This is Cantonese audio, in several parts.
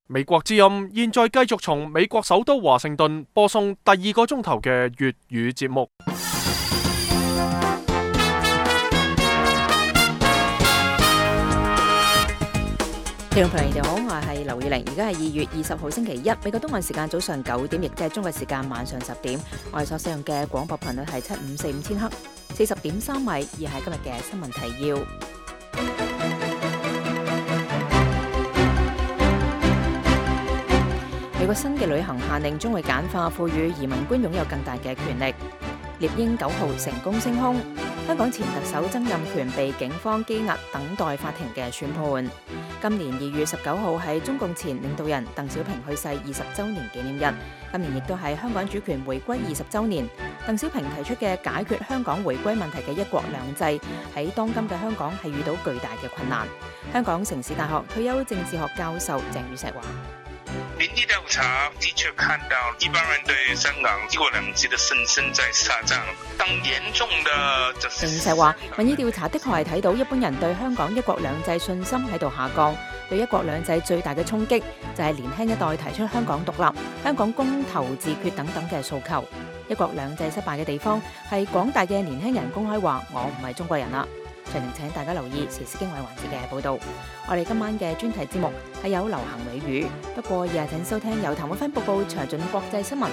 美國之音現在繼續從美國首都華盛頓播送第2個鐘頭嘅粵語節目。 聽眾朋友，你好，我係劉以玲，而家係2月20號星期一，美國東岸時間早上9點，亦即係中國時間晚上10點。我哋所使用嘅廣播頻率係7545千赫，40.3米，而係今日嘅新聞提要。美國新嘅旅行限令將會簡化，賦予移民官擁有更大嘅權力。獵鷹9號成功升空，香港前特首曾蔭權被警方羈押，等待法庭嘅宣判。今年2月19號係中共前領導人鄧小平去世20週年紀念日，今年亦都係香港主權回歸20週年。鄧小平提出嘅解決香港回歸問題嘅一國兩制，喺當今嘅香港係遇到巨大嘅困難。香港城市大學退休政治學教授鄭宇碩話： 民意調查的確看到一般人對香港一國兩制的深深在下降，當嚴重的就是鄭宇碩話，民意調查的確係睇到一般人對香港一國兩制信心喺度下降，對一國兩制最大嘅衝擊就係年輕一代提出香港獨立、香港公投自決等等嘅訴求。一國兩制失敗嘅地方係廣大嘅年輕人公開話我唔係中國人啦。詳情請大家留意時事經緯環節嘅報導。我哋今晚嘅專題節目係有流行美語，不過日日請收聽由譚偉芬報告詳盡國際新聞。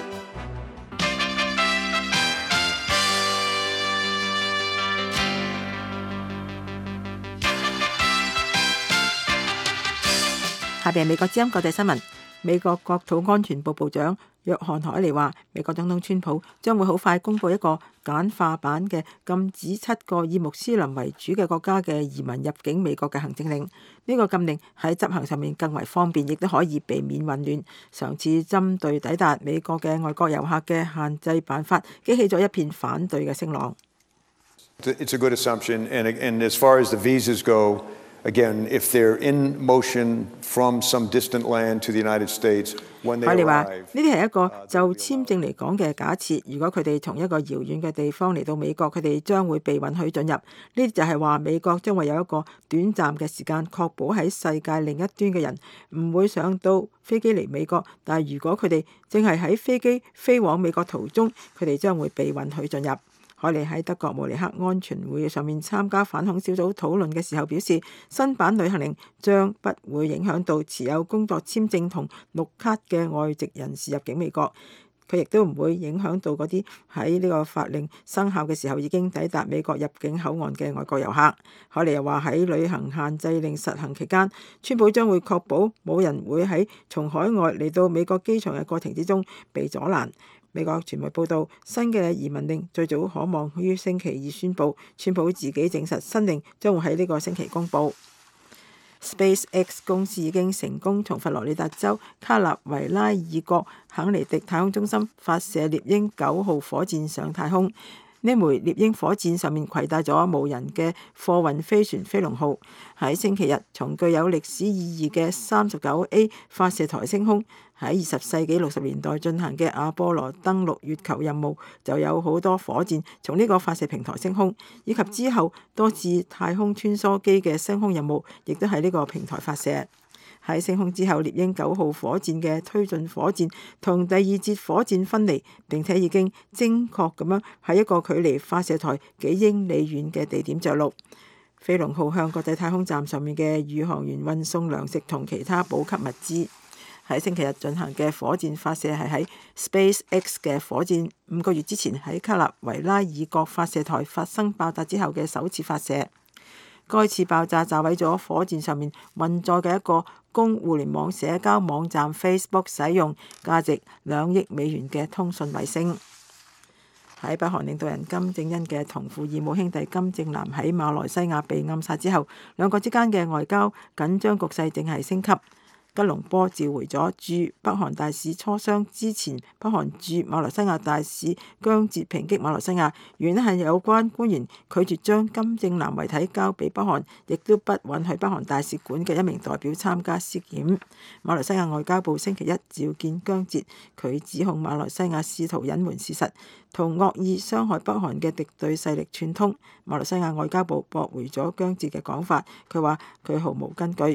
下邊係美國之音國際新聞。美國國土安全部部長約翰凱利話，美國總統川普將會好快公布一個簡化版嘅禁止7個以穆斯林為主嘅國家嘅移民入境美國嘅行政令。呢個禁令喺執行上面更為方便，亦都可以避免混亂。上次針對抵達美國嘅外國遊客嘅限制辦法，激起咗一片反對嘅聲浪。 It's a good assumption, and as far as the visas go, again, if they're in motion from some distant land to the United States, when they arrive， 凱利話呢啲係一個就簽證嚟講嘅假設。如果佢哋從一個遙遠嘅地方嚟到美國，佢哋將會被允許進入。呢就係話美國將會有一個短暫嘅時間，確保喺世界另一端嘅人唔會上到飛機嚟美國。但係如果佢哋正係喺飛機飛往美國途中，佢哋將會被允許進入。凱利喺德國慕尼黑安全會議上面參加反恐小組討論嘅時候表示，新版旅行令將不會影響到持有工作簽證同綠卡嘅外籍人士入境美國。佢亦都唔會影響到嗰啲喺呢個法令生效嘅時候已經抵達美國入境口岸嘅外國遊客。凱利又話喺旅行限制令實行期間，川普將會確保冇人會喺從海外嚟到美國機場嘅過程之中被阻攔。美國傳媒報道，新嘅移民令最早可望於星期2宣布，川普自己證實新令將會喺呢個星期公佈。SpaceX 公司已經成功從佛羅里達州卡納維拉爾國肯尼迪太空中心發射獵鷹9號火箭上太空。呢枚獵鷹火箭上面攜帶咗無人嘅貨運飛船飛龍號，喺星期日從具有歷史意義嘅39A 發射台升空。喺20世紀60年代進行嘅阿波羅登陸月球任務就有好多火箭從呢個發射平台升空，以及之後多次太空穿梭機嘅升空任務亦都喺呢個平台發射。喺升空之後，獵鷹9號火箭嘅推進火箭同第2節火箭分離，並且已經精確咁樣喺一個距離發射台幾英里遠嘅地點着陸。飛龍號向國際太空站上面嘅宇航員運送糧食同其他補給物資。喺星期日進行嘅火箭發射係喺 SpaceX 嘅火箭5個月之前喺卡納維拉爾國發射台發生爆炸之後嘅首次發射。該次爆炸炸毀咗火箭上面運載嘅一個供互聯網社交網站 Facebook 使用、價值2億美元嘅通訊衛星。喺北韓領導人金正恩嘅同父異母兄弟金正男喺馬來西亞被暗殺之後，兩國之間嘅外交緊張局勢正係升級。吉隆坡召回咗駐北韓大使磋商之前北韓駐馬來西亞大使姜捷抨擊馬來西亞，原因係有關官員拒絕將金正男遺體交俾北韓，亦都不允許北韓大使館嘅一名代表參加屍檢。馬來西亞外交部星期一召見姜捷，佢指控馬來西亞試圖隱瞞事實，同惡意傷害北韓嘅敵對勢力串通。馬來西亞外交部駁回咗姜捷嘅講法，佢話佢毫無根據。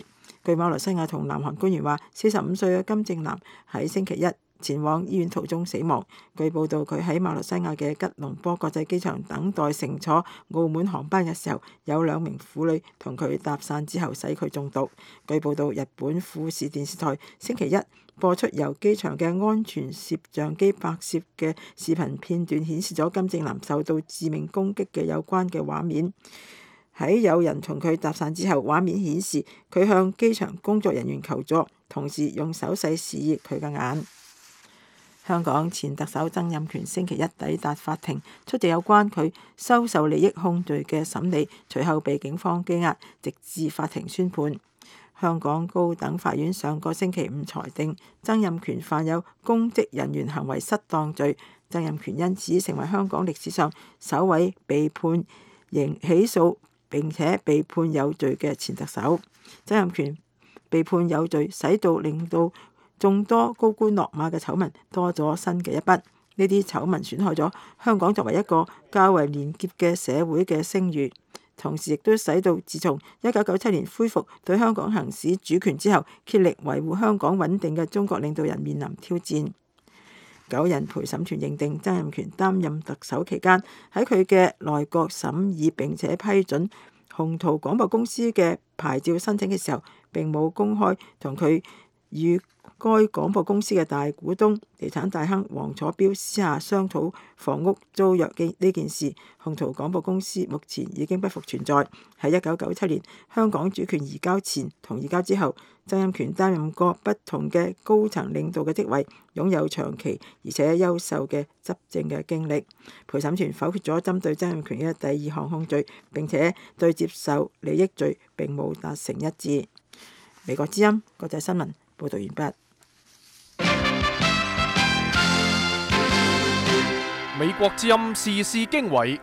據馬來西亞同南韓官員話，45歲嘅金正男喺星期一前往醫院途中死亡。據報道，佢喺馬來西亞嘅吉隆坡國際機場等待乘坐澳門航班嘅時候，有2名婦女同佢搭訕之後使佢中毒。據報道，日本富士電視台星期一播出由機場嘅安全攝像機拍攝嘅視頻片段，顯示咗金正男受到致命攻擊嘅有關嘅畫面。喺有人同佢搭訕之後，畫面顯示佢向機場工作人員求助，同時用手勢示意佢嘅眼。香港前特首曾蔭權星期一抵達法庭，出席有關佢收受利益控罪嘅審理，隨後被警方羈押，直至法庭宣判。香港高等法院上個星期五裁定曾蔭權犯有公職人員行為失當罪，曾蔭權因此成為香港歷史上首位被判刑起訴並且被判有罪嘅前特首。曾蔭權被判有罪，使到令到眾多高官落馬嘅醜聞多咗新嘅一筆。呢啲醜聞損害咗香港作為一個較為廉潔嘅社會嘅聲譽，同時亦都使到自從1997年恢復對香港行使主權之後，竭力維護香港穩定嘅中國領導人面臨挑戰。9人陪審團認定曾蔭權擔任特首期間，喺佢嘅內閣審議並且批准鴻圖廣播公司嘅牌照申請嘅時候，並冇公開同佢與該廣播公司嘅大股東地產大亨黃楚標私下商討房屋租約嘅呢件事。鴻圖廣播公司目前已經不復存在。喺1997年香港主權移交前同移交之後，曾蔭權擔任過不同嘅高層領導嘅職位，擁有長期而且優秀嘅執政嘅經歷。陪審團否決咗針對曾蔭權嘅第2項控罪，並且對接受利益罪並冇達成一致。美國之音國際新聞報道完畢。 美國之音時事經緯，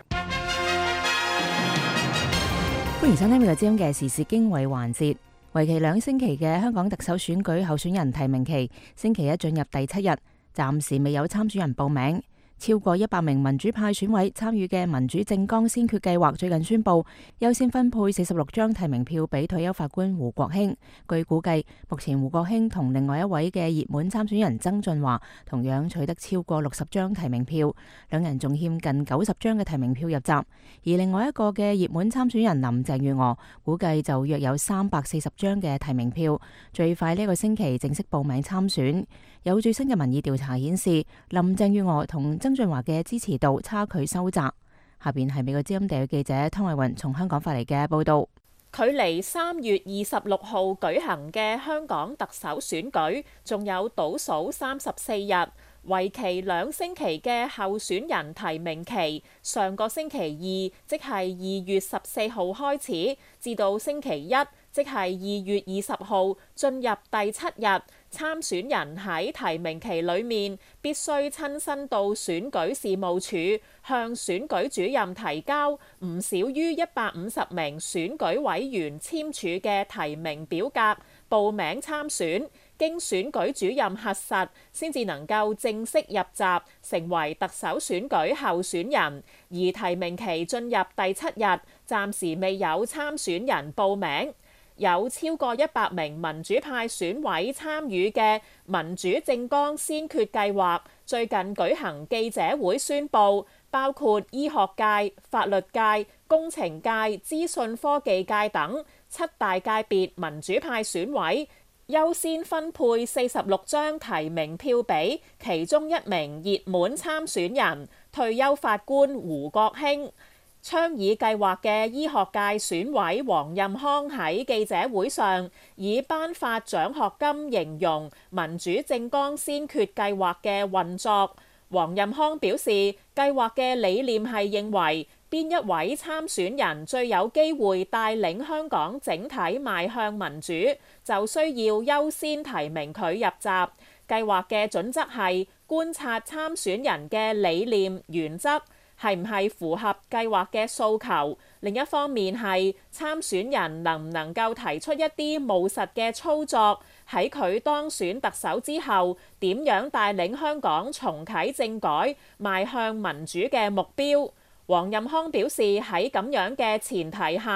歡迎收聽美國之音嘅時事經緯環節。為期2星期嘅香港特首選舉候選人提名期，星期一進入第7日，暫時未有參選人報名。超過100名民主派選委參與嘅民主政綱先決計劃最近宣布優先分配46張提名票俾退休法官胡國興。據估計，目前胡國興同另外一位嘅熱門參選人曾俊華同樣取得超過60張提名票，兩人仲欠近90張嘅提名票入閘。而另外一個嘅熱門參選人林鄭月娥估計就約有340張嘅提名票，最快呢個星期正式報名參選。有最新嘅民意調查顯示，林鄭月娥同曾俊華嘅支持度差距收窄。下邊係美國之音地區記者湯慧雲從香港發嚟嘅報道。 距離3月26號舉行嘅香港特首選舉仲有倒數34日，為期2星期嘅候選人提名期，上個星期二即係2月14號開始，至到星期一即係2月20號進入第7日。參選人喺提名期裏面必須親身到選舉事務處向選舉主任提交唔少於150名選舉委員簽署嘅提名表格，報名參選，經選舉主任核實，先至能夠正式入閘成為特首選舉候選人。而提名期進入第7日，暫時未有參選人報名。有超過100名民主派選委參與嘅民主政綱先決計劃最近舉行記者會宣佈，包括醫學界、法律界、工程界、資訊科技界等7大界別民主派選委，優先分配46張提名票俾其中一名熱門參選人退休法官胡國興。倡議計劃嘅醫學界選委黃任康喺記者會上以頒發獎學金形容民主政綱先決計劃嘅運作。黃任康表示，計劃嘅理念係認為邊一位參選人最有機會帶領香港整體邁向民主，就需要優先提名佢入閘。計劃嘅準則係觀察參選人嘅理念原則係唔係符合計劃嘅訴求，另一方面係參選人能唔能夠提出一啲務實嘅操作，喺佢當選特首之後點樣帶領香港重啟政改，邁向民主嘅目標。黃任康表示，喺咁樣嘅前提下，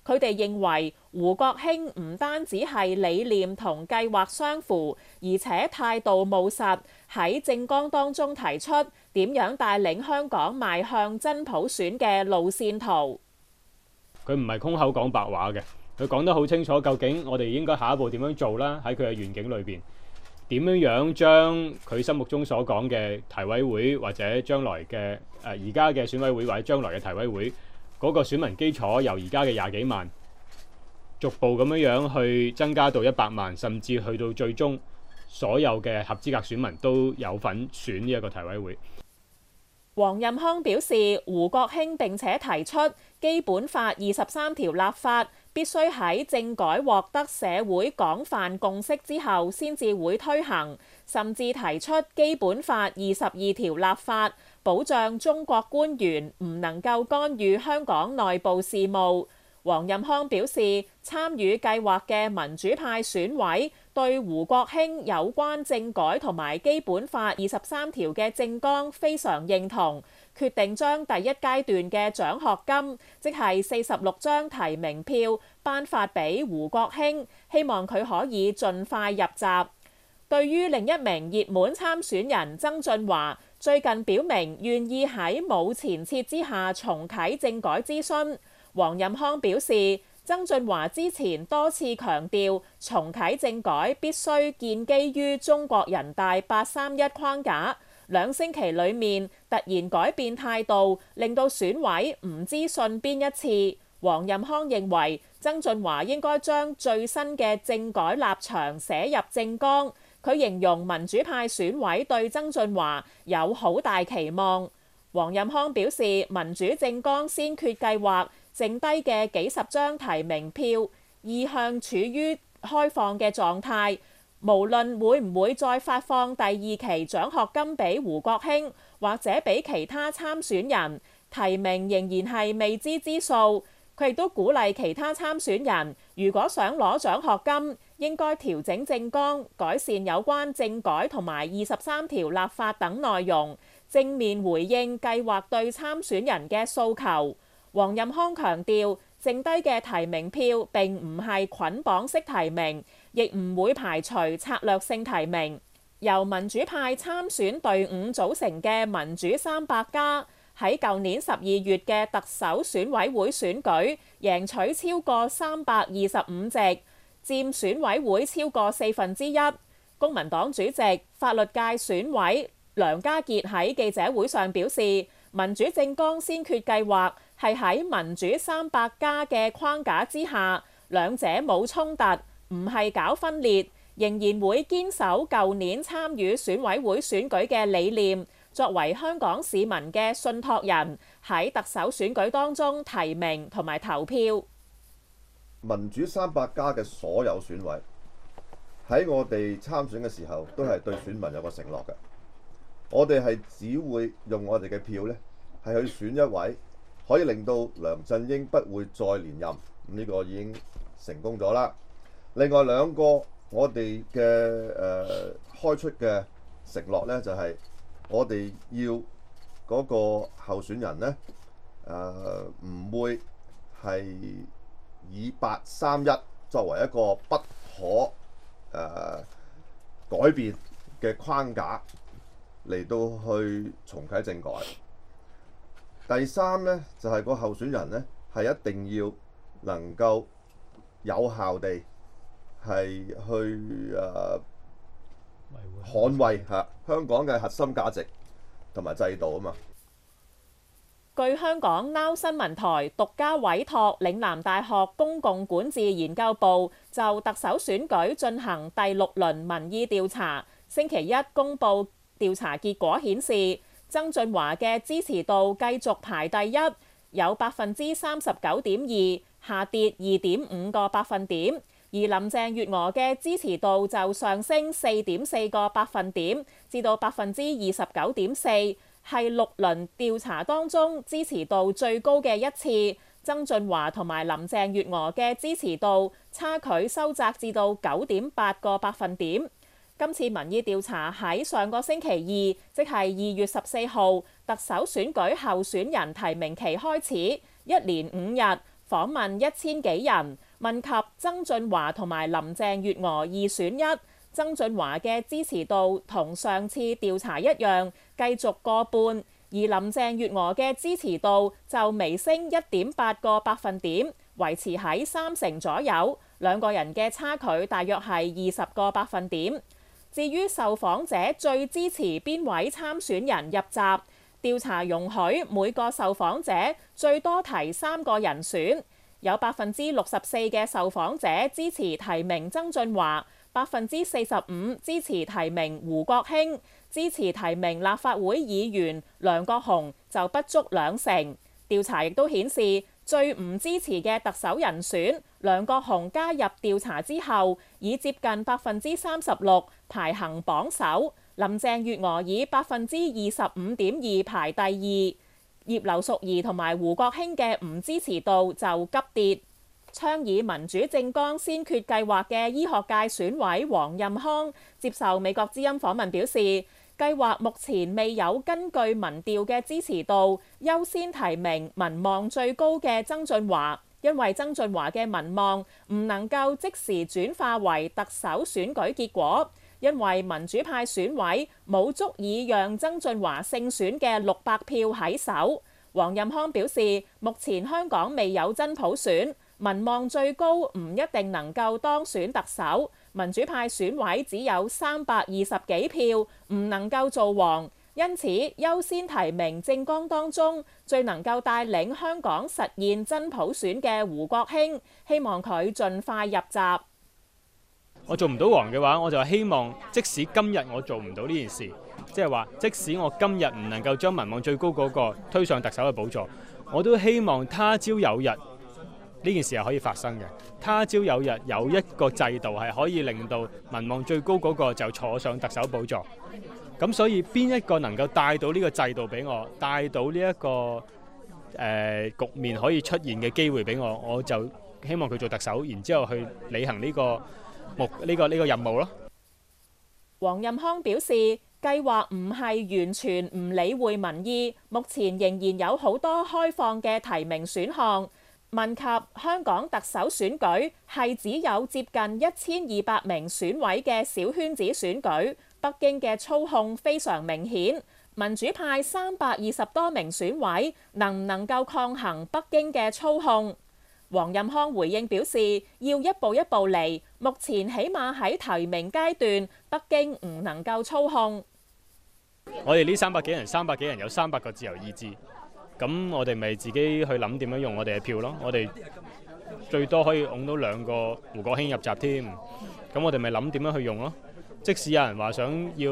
佢哋認為胡國興唔單止係理念同計劃相符，而且態度務實，喺政綱當中提出點樣帶領香港邁向真普選嘅路線圖。 佢唔係空口講白話嘅，佢講得好清楚，究竟我哋應該下一步點樣做啦？喺佢嘅願景裏邊，點樣將佢心目中所講嘅提委會或者將來嘅而家嘅選委會或者將來嘅提委會嗰個選民基礎由而家嘅20幾萬，逐步咁樣去增加到100萬，甚至去到最終所有嘅合資格選民都有份選呢一個提委會。 黃任康表示，胡國興並且提出基本法23條立法必須喺政改獲得社會廣泛共識之後先至會推行，甚至提出基本法22條立法，保障中國官員唔能夠干預香港內部事務。黃任康表示，參與計劃嘅民主派選委對胡國興有關政改同埋基本法23條嘅政綱非常認同，決定將第一階段嘅獎學金，即係46張提名票，頒發俾胡國興，希望佢可以盡快入閘。對於另一名熱門參選人曾俊華，最近表明願意喺冇前設之下重啟政改諮詢。黃任康表示，曾俊華之前多次強調重啟政改必須建基於中國人大831框架，2星期裡面突然改變態度，令到選委唔知信邊一次。黃任康認為曾俊華應該將最新嘅政改立場寫入政綱。佢形容民主派選委對曾俊華有好大期望。黃任康表示，民主政綱先決計劃剩低嘅幾十張提名票意向處於開放嘅狀態，無論會唔會再發放第2期獎學金俾胡國興或者俾其他參選人，提名仍然係未知之數。佢亦都鼓勵其他參選人，如果想攞獎學金，應該調整政綱，改善有關政改同埋23條立法等內容，正面回應計劃對參選人嘅訴求。黃任康強調，剩低嘅提名票並唔係捆綁式提名，亦唔會排除策略性提名。由民主派參選隊伍組成嘅民主300+，喺舊年12月嘅特首選委會選舉贏取超過325席，佔選委會超過1/4。公民黨主席、法律界選委梁家傑喺記者會上表示，民主政綱先決計劃係喺民主300+嘅框架之下，兩者冇衝突，唔係搞分裂，仍然會堅守舊年參與選委會選舉嘅理念，作為香港市民嘅信託人，喺特首選舉當中提名同埋投票。 民主300+嘅所有選委喺我哋參選嘅時候，都係對選民有個承諾嘅。我哋係只會用我哋嘅票呢，係去選一位可以令到梁振英不會再連任，呢個已經成功咗啦。另外2個我哋嘅開出嘅承諾呢，就係我哋要嗰個候選人呢，唔會係以831作為一個不可改變嘅框架嚟到去重啟政改。第3呢，就係個候選人呢，係一定要能夠有效地係去捍衛香港嘅核心價值同埋制度啊嘛。 據香港 Now 新聞台獨家委託嶺南大學公共管治研究部就特首選舉進行第6輪民意調查，星期一公佈調查結果顯示，曾俊華嘅支持度繼續排第一，有39.2%，下跌2.5個百分點；而林鄭月娥嘅支持度就上升4.4個百分點，至到29.4%。係6輪調查當中支持度最高嘅一次。曾俊華同埋林鄭月娥嘅支持度差距收窄至到9.8個百分點。今次民意調查喺上個星期二，即係2月14號，特首選舉候選人提名期開始，一連5日， 訪問1000幾人，問及曾俊華同埋林鄭月娥2選1。曾俊華嘅支持度同上次調查一樣，繼續過半，而林鄭月娥嘅支持度就微升1.8個百分點，維持喺30%左右，兩個人嘅差距大約係20個百分點。至於受訪者最支持邊位參選人入閘，調查容許每個受訪者最多提3個人選，有64%嘅受訪者支持提名曾俊華，45%支持提名胡國興，支持提名立法會議員梁國雄就不足20%。調查亦都顯示，最唔支持嘅特首人選梁國雄加入調查之後，以接近36%排行榜首。林鄭月娥以25.2%排第2，葉劉淑儀同埋胡國興嘅唔支持度就急跌。倡議民主政綱先決計劃嘅醫學界選委黃任康接受美國之音訪問表示，計劃目前未有根據民調嘅支持度優先提名民望最高嘅曾俊華，因為曾俊華嘅民望唔能夠即時轉化為特首選舉結果，因為民主派選委冇足以讓曾俊華勝選嘅600票喺手。黃任康表示，目前香港未有真普選，民望最高唔一定能夠當選特首，民主派選委只有320幾票，唔能夠做王，因此優先提名政綱當中最能夠帶領香港實現真普選嘅胡國興，希望佢盡快入閘。 我做唔到王嘅話，我就希望即使今日我做唔到呢件事，即係話即使我今日唔能夠將民望最高嗰個推上特首嘅寶座，我都希望他朝有日呢件事係可以發生嘅。他朝有日有一個制度係可以令到民望最高嗰個就坐上特首寶座。咁所以邊一個能夠帶到呢個制度俾我，帶到呢一個局面可以出現嘅機會俾我，我就希望佢做特首，然之後去履行呢個任務咯。 黃任康表示，計劃唔係完全唔理會民意，目前仍然有好多開放嘅提名選項。問及香港特首選舉係只有接近1200名選委嘅小圈子選舉，北京嘅操控非常明顯。民主派320多名選委能唔能夠抗衡北京嘅操控？黃任康回應表示，要一步一步嚟，目前起碼喺提名階段，北京唔能夠操控。 我哋呢300幾人有300個自由意志。咁我哋咪自己去諗點樣用我哋嘅票咯。我哋最多可以擁到2個胡國興入閘添。咁我哋咪諗點樣去用咯。即使有人話想要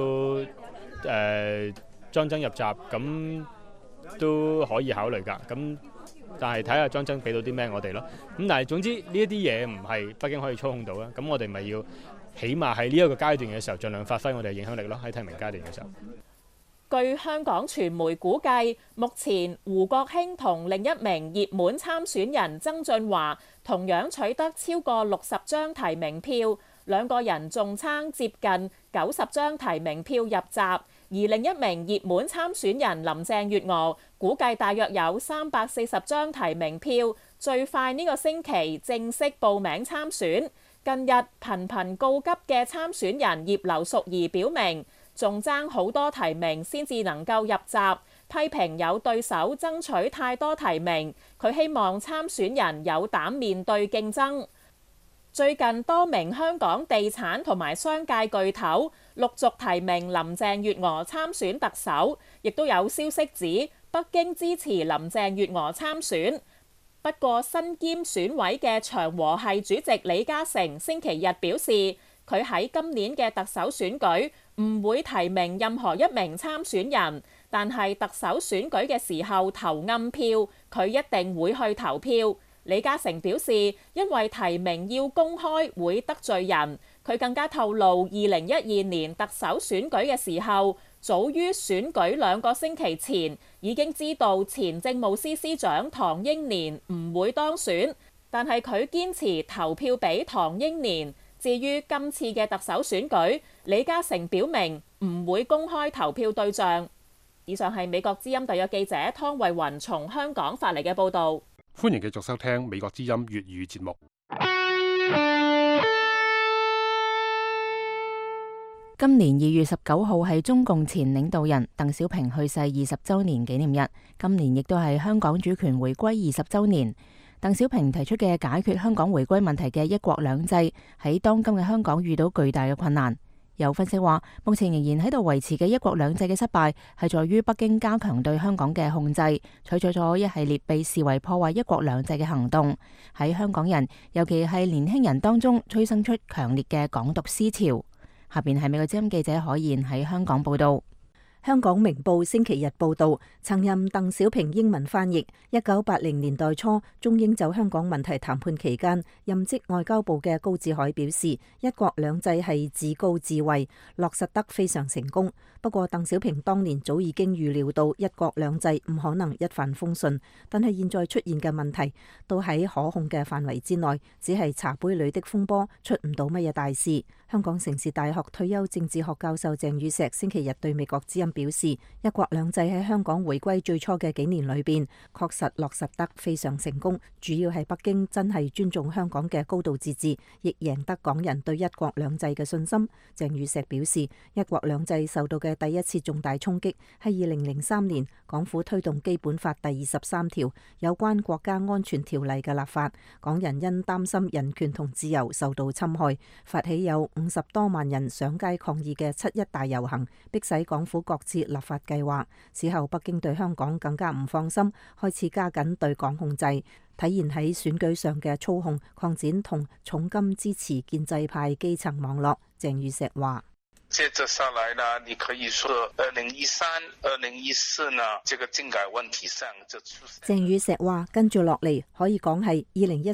張曾入閘，咁都可以考慮㗎。咁但係睇下張曾俾到啲咩我哋咯。咁但係總之呢一啲嘢唔係北京可以操控到啦。咁我哋咪要起碼喺呢一個階段嘅時候，盡量發揮我哋嘅影響力咯。喺提名階段嘅時候。 據香港傳媒估計，目前胡國興同另一名熱門參選人曾俊華同樣取得超過60張提名票，兩個人仲差接近90張提名票入閘，而另一名熱門參選人林鄭月娥估計大約有340張提名票，最快呢個星期正式報名參選。近日頻頻告急嘅參選人葉劉淑儀表明，仲爭好多提名先至能夠入閘，批評有對手爭取太多提名。佢希望參選人有膽面對競爭。最近多名香港地產同埋商界巨頭陸續提名林鄭月娥參選特首，亦都有消息指北京支持林鄭月娥參選。不過身兼選委嘅長和系主席李嘉誠星期日表示，佢喺今年嘅特首選舉唔會提名任何一名參選人，但係特首選舉嘅時候投暗票，佢一定會去投票。李嘉誠表示，因為提名要公開會得罪人。佢更加透露，2012年特首選舉嘅時候，早於選舉2個星期前已經知道前政務司司長唐英年唔會當選，但係佢堅持投票俾唐英年。至於今次嘅特首選舉，李嘉誠表明唔會公開投票對象。以上係美國之音特約記者湯慧雲從香港發嚟嘅報導。 歡迎繼續收聽美國之音粵語節目。 今年2月19號係中共前領導人鄧小平去世20週年紀念日，今年亦都係香港主權回歸20週年。鄧小平提出嘅解決香港回歸問題嘅一國兩制，喺當今嘅香港遇到巨大嘅困難。有分析話，目前仍然喺度維持嘅一國兩制嘅失敗，係在於北京加強對香港嘅控制，採取咗一系列被視為破壞一國兩制嘅行動，喺香港人，尤其係年輕人當中，催生出強烈嘅港獨思潮。下邊係美國之音記者可燕喺香港報道。 香港明報星期日報道，曾任鄧小平英文翻譯。1980年代初，中英就香港問題談判期間，任職外交部嘅高志海表示，一國兩制係自高自衛，落實得非常成功。不過，鄧小平當年早已經預料到一國兩制唔可能一帆風順，但係現在出現嘅問題都喺可控嘅範圍之內，只係茶杯裏的風波，出唔到乜嘢大事。香港城市大學退休政治學教授鄭宇碩星期日對美國之音表示，一國兩制喺香港回歸最初嘅幾年裏邊，確實落實得非常成功。主要係北京真係尊重香港嘅高度自治，亦贏得港人對一國兩制嘅信心。鄭宇碩表示，一國兩制受到嘅第一次重大衝擊係2003年港府推動基本法第23條有關國家安全條例嘅立法，港人因擔心人權同自由受到侵害，發起有50多萬人上街抗議嘅7·1大遊行，迫使港府擱置立法計劃。此後北京對香港更加唔放心，開始加緊對港控制，體現喺選舉上嘅操控、擴展同重金支持建制派基層網絡。鄭宇碩話： 接着上來呢，你可以說2013、2014呢，這個政改問題上就出現。 鄭宇碩話：跟住落嚟可以講係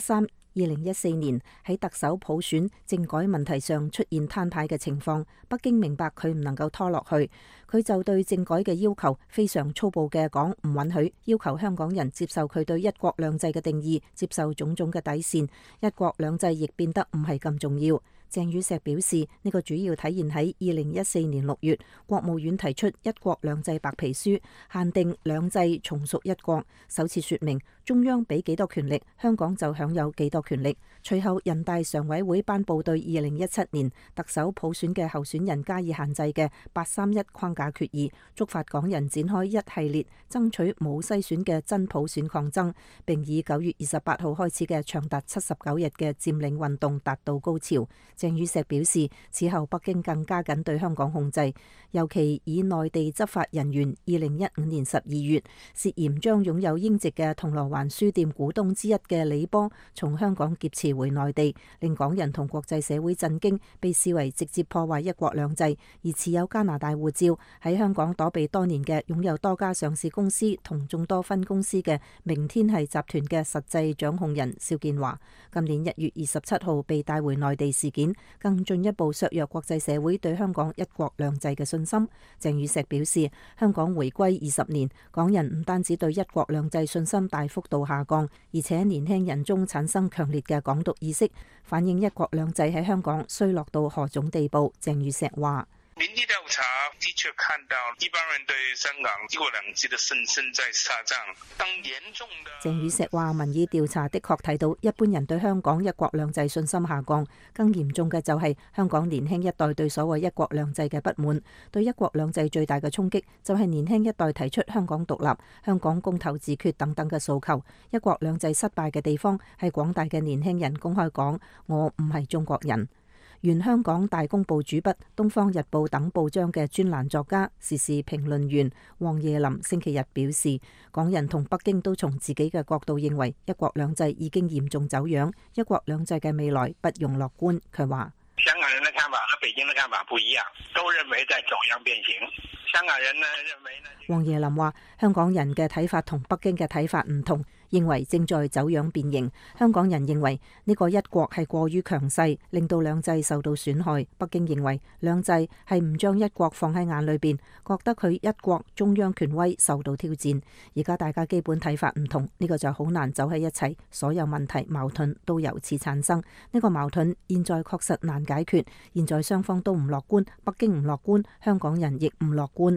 2013、2014年喺特首普選政改問題上出現攤牌嘅情況，北京明白佢唔能夠拖落去，佢就對政改嘅要求非常粗暴嘅講唔允許，要求香港人接受佢對一國兩制嘅定義，接受種種嘅底線，一國兩制亦變得唔係咁重要。鄭宇碩表示，呢個主要體現喺2014年6月，國務院提出一國兩制白皮書，限定兩制從屬一國，首次說明中央俾幾多權力，香港就享有幾多權力。隨後人大常委會頒布對2017年特首普選嘅候選人加以限制嘅831框架決議，觸發港人展開一系列爭取冇篩選嘅真普選抗爭，並以9月28號開始嘅長達79日嘅佔領運動達到高潮。鄭宇碩表示，此後北京更加緊對香港控制，尤其以內地執法人員2015年12月涉嫌將擁有英籍嘅銅鑼灣書店股東之一嘅李波從香港劫持回內地，令港人同國際社會震驚，被視為直接破壞一國兩制。而持有加拿大護照喺香港躲避多年嘅擁有多家上市公司同眾多分公司嘅明天系集團嘅實際掌控人邵建華，今年1月27號被帶回內地事件，更進一步削弱國際社會對香港一國兩制嘅信心。鄭宇碩表示，香港回歸20年，港人唔單止對一國兩制信心大幅度下降，而且年輕人中產生強烈嘅港獨意識，反映一國兩制喺香港衰落到何種地步。鄭宇碩話： 民意調查的確看到一般人對香港一國兩制的信心在下降，更嚴重的。 鄭宇碩話，民意調查的確睇到一般人對香港一國兩制信心下降，更嚴重嘅就係香港年輕一代對所謂一國兩制嘅不滿。對一國兩制最大嘅衝擊就係年輕一代提出香港獨立、香港公投自決等等嘅訴求。一國兩制失敗嘅地方係廣大嘅年輕人公開講我唔係中國人。原香港大公報主筆、東方日報等報章嘅專欄作家、時事評論員黃耶林星期日表示，港人同北京都從自己嘅角度認為一國兩制已經嚴重走樣，一國兩制嘅未來不容樂觀。佢話： 香港人嘅看法和北京嘅看法不一樣，都認為在走樣變形。香港人呢認為呢？ 黃耶林話：香港人嘅睇法同北京嘅睇法唔同，認為正在走樣變形。香港人認為呢個一國係過於強勢，令到兩制受到損害。北京認為兩制係唔將一國放喺眼裏邊，覺得佢一國中央權威受到挑戰。而家大家基本睇法唔同，呢個就好難走喺一齊，所有問題矛盾都由此產生。呢個矛盾現在確實難解決，現在雙方都唔樂觀，北京唔樂觀，香港人亦唔樂觀。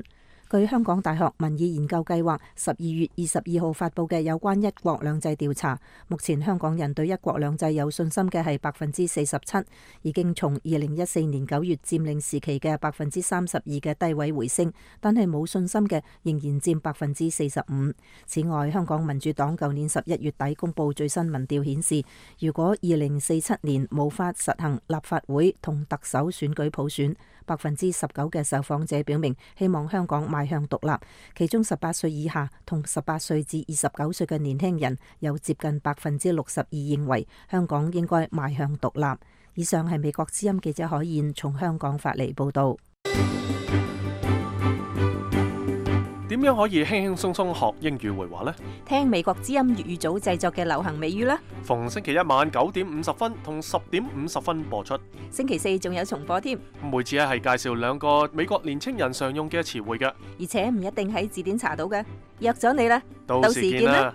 據香港大學民意研究計劃12月22號發佈嘅有關一國兩制調查，目前香港人對一國兩制有信心嘅係47%，已經從2014年9月佔領時期嘅32%嘅低位回升，但係冇信心嘅仍然佔45%。此外，香港民主黨舊年11月底公布最新民調顯示，如果2047年無法實行立法會同特首選舉普選，19%嘅受訪者表明希望香港邁向獨立，其中18歲以下同18歲至29歲嘅年輕人有接近62%認為香港應該邁向獨立。以上係美國之音記者海燕從香港發嚟報道。 點樣可以輕輕鬆鬆學英語會話呢？ 聽美國之音粵語組製作嘅流行美語啦！ 逢星期一晚9點50分同10點50分播出， 星期四仲有重播添。 每次係介紹2個美國年青人常用嘅詞彙嘅， 而且唔一定喺字典查到嘅。約咗你啦， 到時見啦！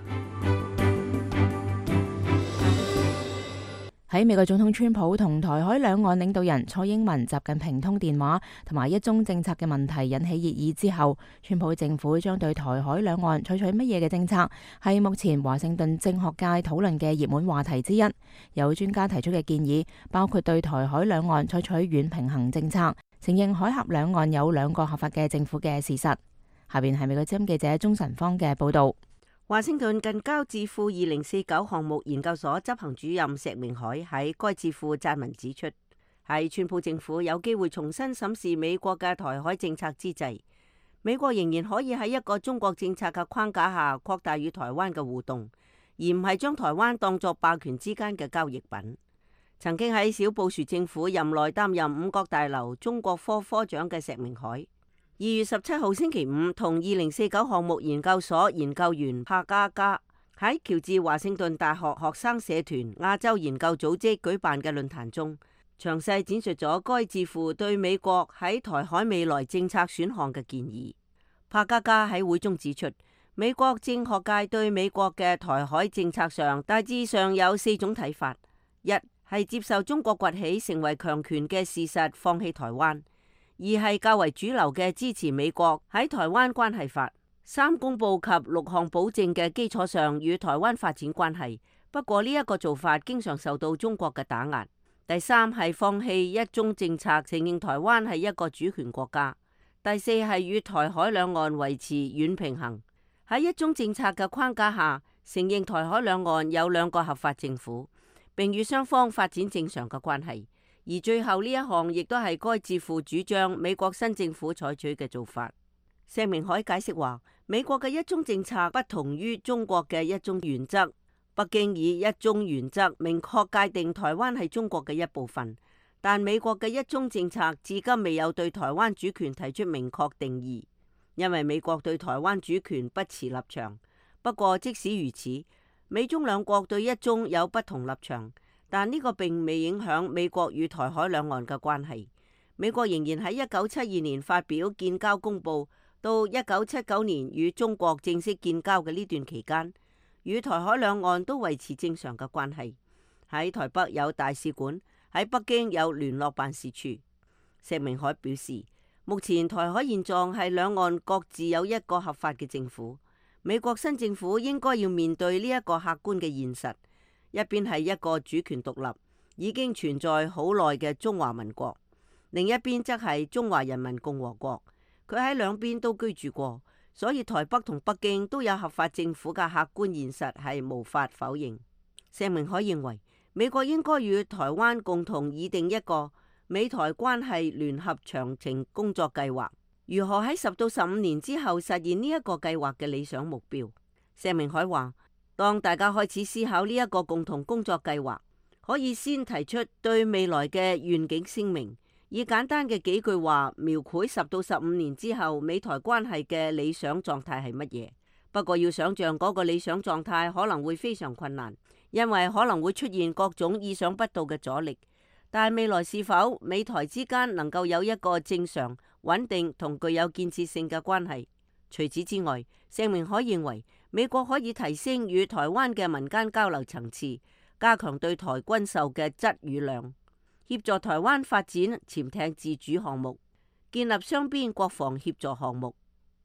喺美國總統川普同台海兩岸領導人蔡英文、習近平通電話同埋一中政策嘅問題引起熱議之後，川普政府將對台海兩岸採取乜嘢嘅政策，係目前華盛頓政學界討論嘅熱門話題之一。有專家提出嘅建議包括對台海兩岸採取軟平衡政策，承認海峽兩岸有2個合法嘅政府嘅事實。下邊係美國之音記者鍾晨芳嘅報道。 華盛頓近郊智庫2049項目研究所執行主任石明海喺該智庫撰文指出，喺川普政府有機會重新審視美國嘅台海政策之際，美國仍然可以喺一個中國政策嘅框架下擴大與台灣嘅互動，而唔係將台灣當作霸權之間嘅交易品。曾經喺小布殊政府任內擔任五角大樓中國科科長嘅石明海，2月17號星期五同2049項目研究所研究員帕加加喺喬治華盛頓大學學生社團亞洲研究組織舉辦嘅論壇中，詳細展述咗該智庫對美國喺台海未來政策選項嘅建議。帕加加喺會中指出，美國政學界對美國嘅台海政策上大致上有4種睇法：一係接受中國崛起成為強權嘅事實，放棄台灣；二係較為主流嘅支持美國喺台灣關係法3公佈及6項保證嘅基礎上與台灣發展關係。不過呢一個做法經常受到中國嘅打壓。第三係放棄一中政策，承認台灣係一個主權國家。第四係與台海兩岸維持軟平衡，喺一中政策嘅框架下，承認台海兩岸有2個合法政府，並與雙方發展正常嘅關係。而最後呢一項亦都係該智庫主張美國新政府採取嘅做法。石明海解釋話，美國嘅一中政策不同於中國嘅一中原則。北京以一中原則明確界定台灣係中國嘅一部分，但美國嘅一中政策至今未有對台灣主權提出明確定義，因為美國對台灣主權不持立場。不過即使如此，美中兩國對一中有不同立場，但呢個並未影響美國與台海兩岸嘅關係。美國仍然喺1972年發表建交公報，到1979年與中國正式建交嘅呢段期間，與台海兩岸都維持正常嘅關係。喺台北有大使館，喺北京有聯絡辦事處。石明海表示，目前台海現狀係兩岸各自有一個合法嘅政府。美國新政府應該要面對呢一個客觀嘅現實，一邊係一個主權獨立、已經存在好耐嘅中華民國，另一邊則係中華人民共和國。佢喺兩邊都居住過，所以台北同北京都有合法政府嘅客觀現實係無法否認。石明海認為，美國應該與台灣共同擬定一個美台關係聯合長程工作計劃，如何喺10到15年之後實現呢一個計劃嘅理想目標。石明海話，當大家開始思考呢一個共同工作計劃，可以先提出對未來嘅願景聲明，以簡單嘅幾句話描繪10到15年之後美台關係嘅理想狀態係乜嘢。不過要想像嗰個理想狀態可能會非常困難，因為可能會出現各種意想不到嘅阻力。但未來是否美台之間能夠有一個正常、穩定同具有建設性嘅關係？除此之外，石明海認為美國可以提升與台灣嘅民間交流層次，加強對台軍售嘅質與量，協助台灣發展潛艇自主項目，建立雙邊國防協助項目。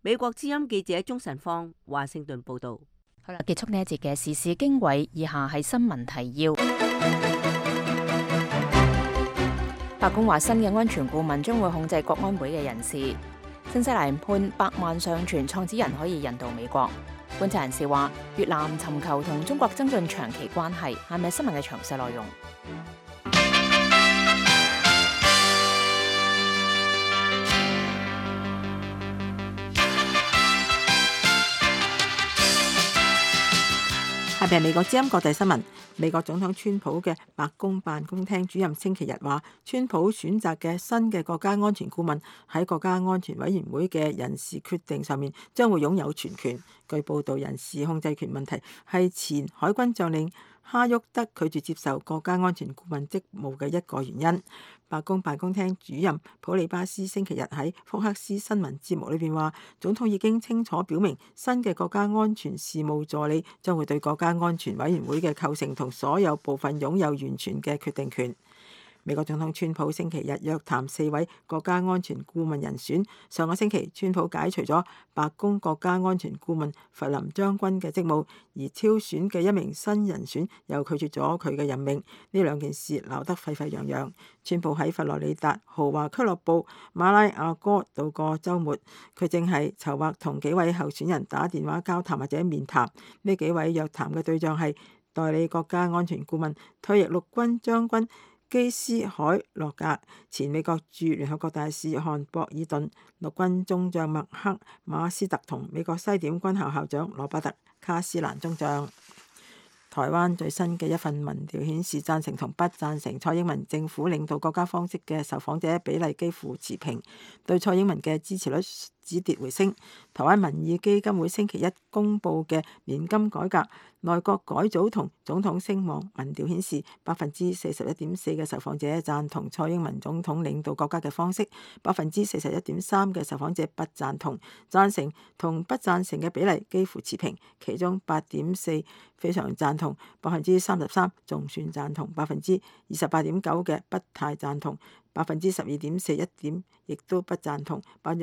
美國之音記者鍾晨芳華盛頓報道。 好啦，結束呢一節嘅時事經緯，以下係新聞提要。白宮話新嘅安全顧問將會控制國安會嘅人事。新西蘭判百萬上傳創始人可以引渡美國。觀察人士話越南尋求同中國增進長期關係，係咪新聞嘅詳細內容？ 下邊係美國之音國際新聞。美國總統川普嘅白宮辦公廳主任星期日話，川普選擇嘅新嘅國家安全顧問喺國家安全委員會嘅人事決定上面將會擁有全權。據報道，人事控制權問題係前海軍將領哈沃德拒絕接受國家安全顧問職務嘅一個原因。白宮辦公廳主任普利巴斯星期日喺福克斯新聞節目裏邊話，總統已經清楚表明新嘅國家安全事務助理將會對國家安全委員會嘅構成同所有部分擁有完全嘅決定權。美國總統川普星期日約談4位國家安全顧問人選。上個星期，川普解除咗白宮國家安全顧問弗林將軍嘅職務，而挑選嘅一名新人選又拒絕咗佢嘅任命。呢兩件事鬧得沸沸揚揚。川普喺佛羅里達豪華俱樂部馬拉亞哥度過週末，佢正係籌劃同幾位候選人打電話交談或者面談。呢幾位約談嘅對象係代理國家安全顧問、退役陸軍將軍基斯海洛格、前美國駐聯合國大使約翰博爾頓、陸軍中將麥克馬斯特同美國西點軍校校長羅伯特卡斯蘭中將。台灣最新嘅一份民調顯示，贊成同不贊成蔡英文政府領導國家方式嘅受訪者比例幾乎持平，對蔡英文嘅支持率止跌回升。台灣民意基金會星期一公佈嘅年金改革、內閣改組同總統聲望民調顯示，41.4%嘅受訪者贊同蔡英文總統領導國家嘅方式，41.3%嘅受訪者不贊同，贊成同不贊成嘅比例幾乎持平，其中8.4%非常贊同，33%仲算贊同，28.9%嘅不太贊同，12.4%一點亦都不贊同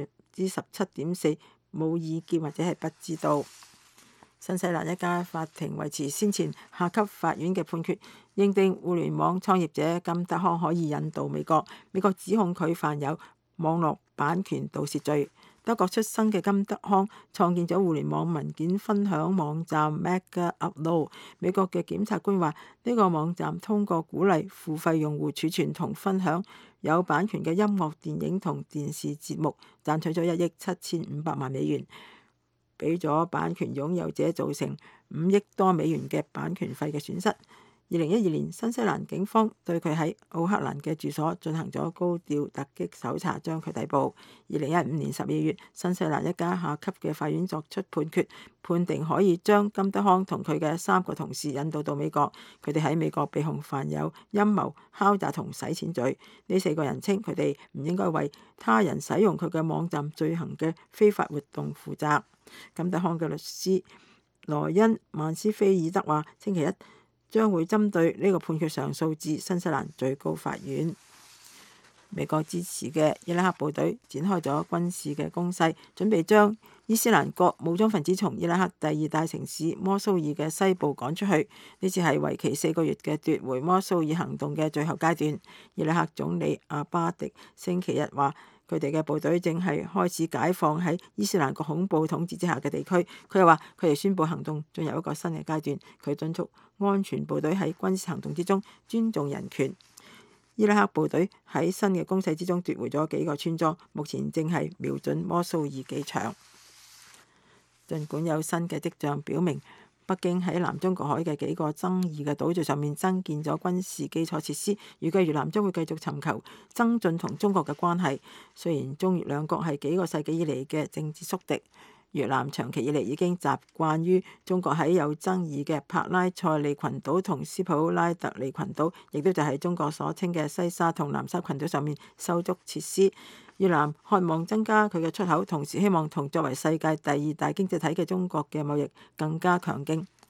，17.4%冇意見或者係不知道。新西蘭一家法庭維持先前下級法院嘅判決，認定互聯網創業者金德康可以引渡美國。美國指控佢犯有網絡版權盜竊罪。德國出生嘅金德康創建咗互聯網文件分享網站 Megaupload。美國嘅檢察官話，呢個網站通過鼓勵付費用戶儲存同分享有版權嘅音樂、電影同電視節目，賺取咗$1.75億，俾咗版權擁有者造成$5億多嘅版權費嘅損失。2012年，新西蘭警方對佢喺奧克蘭嘅住所進行咗高調突擊搜查，將佢逮捕。2015年12月，新西蘭一家下級嘅法院作出判決，判定可以將金德康同佢嘅3個同事引渡到美國。佢哋喺美國被控犯有陰謀、敲詐同洗錢罪。呢4個人稱佢哋唔應該為他人使用佢嘅網站罪行嘅非法活動負責。金德康嘅律師萊恩曼斯菲爾德話，星期一將會針對呢個判決上訴至新西蘭最高法院。美國支持嘅伊拉克部隊展開咗軍事嘅攻勢，準備將伊斯蘭國武裝分子從伊拉克第2大城市摩蘇爾嘅西部趕出去。呢次係為期4個月嘅奪回摩蘇爾行動嘅最後階段。伊拉克總理阿巴迪星期日話，佢哋嘅部隊正係開始解放喺伊斯蘭國恐怖統治之下嘅地區。佢又話，佢哋宣布行動進入一個新嘅階段。佢敦促安全部隊喺軍事行動之中尊重人權。伊拉克部隊喺新嘅攻勢之中奪回咗幾個村莊，目前正係瞄準摩蘇爾機場。儘管有新嘅跡象表明，北京喺南中國海嘅幾個爭議嘅島嶼上面增建咗軍事基礎設施，預計越南將會繼續尋求增進同中國嘅關係。雖然中越兩國係幾個世紀以嚟嘅政治宿敵，越南長期以嚟已經習慣於中國喺有爭議嘅帕拉塞利群島同斯普拉特利群島，亦都就係中國所稱嘅西沙同南沙群島上面修築設施。越南渴望增加佢嘅出口，同時希望同作為世界第2大經濟體嘅中國嘅貿易更加強勁。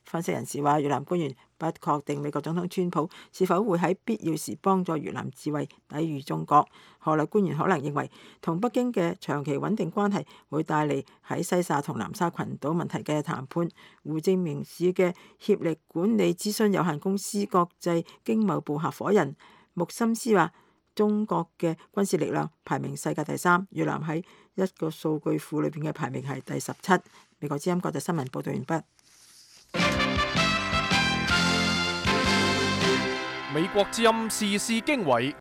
分析人士話，越南官員不確定美國總統川普是否會喺必要時幫助越南自衛，抵禦中國。河內官員可能認為，同北京嘅長期穩定關係會帶嚟喺西沙同南沙群島問題嘅談判。胡志明市嘅協力管理諮詢有限公司國際經貿部合夥人穆森斯話，中國嘅軍事力量排名世界第3，越南喺一個數據庫裏邊嘅排名係第17。美國之音國際新聞報道完畢。 美國之音時事經緯，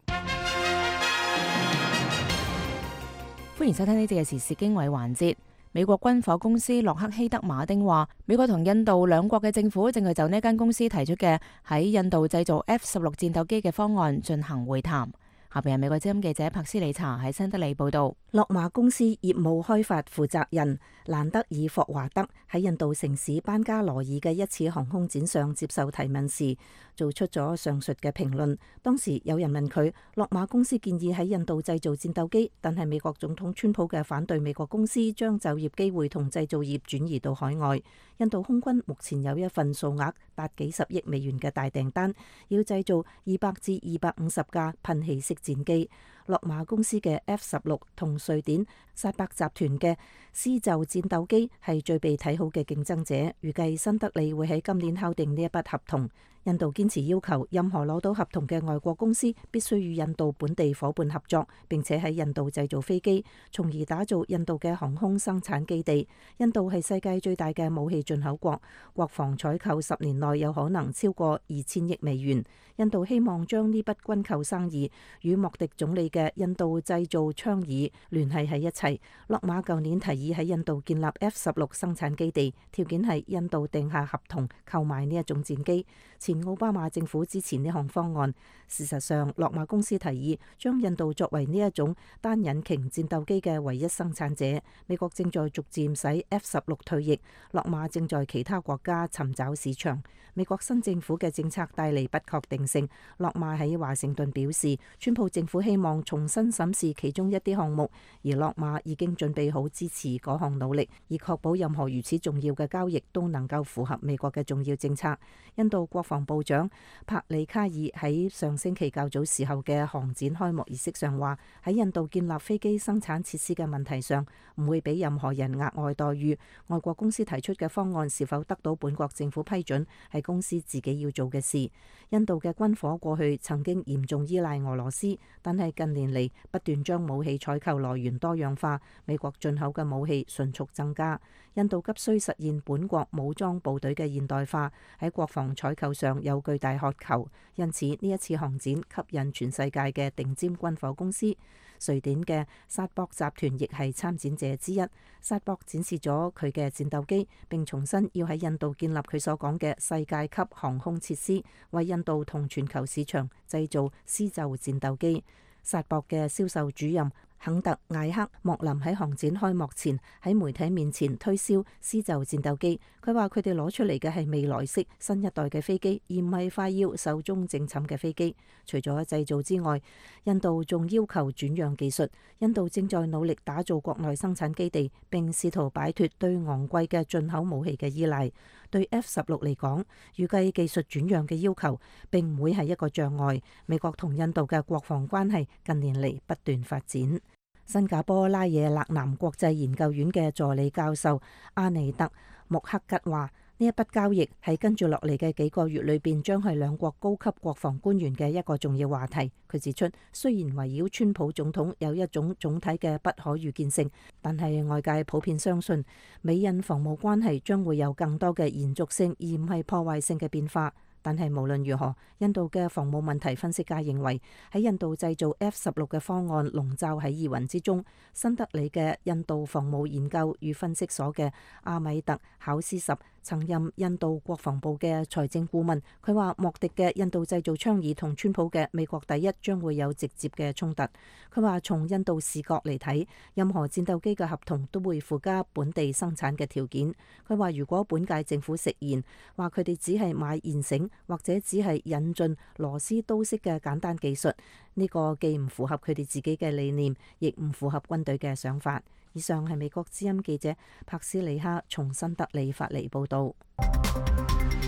歡迎收聽呢節嘅時事經緯環節。美國軍火公司洛克希德馬丁話，美國同印度兩國嘅政府正係就呢間公司提出嘅喺印度製造 F-16戰鬥機嘅方案進行會談。下邊係美國之音記者柏斯里查喺新德里報道。 洛馬公司業務開發負責人蘭德爾霍華德喺印度城市班加羅爾嘅一次航空展上接受提問時，做出咗上述嘅評論。當時有人問佢，洛馬公司建議喺印度製造戰鬥機，但係美國總統川普嘅反對美國公司將就業機會同製造業轉移到海外。印度空軍目前有一份數額達幾十億美元嘅大訂單，要製造200至250架噴氣式戰機。洛馬公司嘅 F-16同瑞典薩伯集團嘅施就戰鬥機係最被睇好嘅競爭者，預計新德里會喺今年敲定呢一筆合同。印度堅持要求任何攞到合同嘅外國公司必須與印度本地夥伴合作，並且喺印度製造飛機，從而打造印度嘅航空生產基地。印度係世界最大嘅武器進口國，國防採購10年內有可能超過2000億美元。印度希望將呢筆軍購生意與莫迪總理嘅印度製造倡議聯繫喺一齊。洛馬舊年提議喺印度建立 F-16生產基地，條件係印度訂下合同購買呢一種戰機。前奧巴馬政府支持呢項方案。事實上，洛馬公司提議將印度作為呢一種單引擎戰鬥機嘅唯一生產者。美國正在逐漸使 F-16退役，洛馬正在其他國家尋找市場。美國新政府嘅政策帶嚟不確定性。洛馬喺華盛頓表示，川普政府希望重新審視其中一啲項目，而洛馬已經準備好支持嗰項努力，以確保任何如此重要嘅交易都能夠符合美國嘅重要政策。印度國防部長帕里卡爾喺上星期較早時候嘅航展開幕儀式上話，喺印度建立飛機生產設施嘅問題上，唔會俾任何人額外待遇。外國公司提出嘅方案是否得到本國政府批准，係公司自己要做嘅事。印度嘅軍火過去曾經嚴重依賴俄羅斯，但係近年嚟不斷將武器採購來源多樣化，美國進口嘅武器迅速增加。印度急需實現本國武裝部隊嘅現代化，喺國防採購上有巨大渴求，因此呢一次航展吸引全世界嘅頂尖軍火公司。瑞典嘅薩博集團亦係參展者之一。薩博展示咗佢嘅戰鬥機，並重申要喺印度建立佢所講嘅世界級航空設施，為印度同全球市場製造施就戰鬥機。薩博嘅銷售主任肯特艾克莫林喺航展開幕前喺媒體面前推銷施就戰鬥機。佢話佢哋攞出嚟嘅係未來式新一代嘅飛機，而唔係快要壽終正寢嘅飛機。除咗製造之外，印度仲要求轉讓技術。印度正在努力打造國內生產基地，並試圖擺脫對昂貴嘅進口武器嘅依賴。對 F-16嚟講，預計技術轉讓嘅要求並唔會係一個障礙。美國同印度嘅國防關係近年嚟不斷發展。新加坡拉惹勒南國際研究院嘅助理教授阿尼特穆克吉話：呢一筆交易喺跟住落嚟嘅幾個月裏邊，將係兩國高級國防官員嘅一個重要話題。佢指出，雖然圍繞川普總統有一種總體嘅不可預見性，但係外界普遍相信美印防務關係將會有更多嘅延續性，而唔係破壞性嘅變化。但係無論如何，印度嘅防務問題分析家認為，喺印度製造 F-16嘅方案籠罩喺疑雲之中。新德里嘅印度防務研究與分析所嘅阿米特考斯什曾任印度國防部嘅財政顧問，佢話莫迪嘅印度製造倡議同川普嘅美國第一將會有直接嘅衝突。佢話從印度視角嚟睇，任何戰鬥機嘅合同都會附加本地生產嘅條件。佢話如果本屆政府食言，話佢哋只係買現成或者只係引進螺絲刀式嘅簡單技術，呢個既唔符合佢哋自己嘅理念，亦唔符合軍隊嘅想法。以上係美國之音記者柏斯里克從新德里發嚟報道。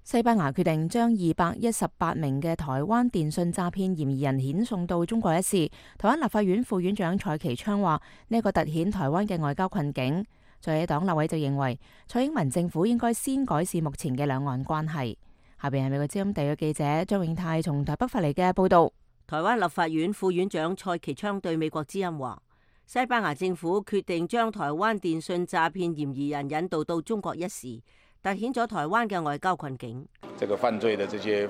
西班牙決定將218名嘅台灣電訊詐騙嫌疑人遣送到中國一事，台灣立法院副院長蔡其昌話：呢個凸顯台灣嘅外交困境。在野黨立委就認為，蔡英文政府應該先改善目前嘅兩岸關係。下邊係美國之音地約記者張永泰從台北發嚟嘅報導。 台灣立法院副院長蔡其昌對美國之音話：西班牙政府決定將台灣電訊詐騙嫌疑人引渡到中國一事，凸顯咗台灣嘅外交困境。 這個犯罪的這些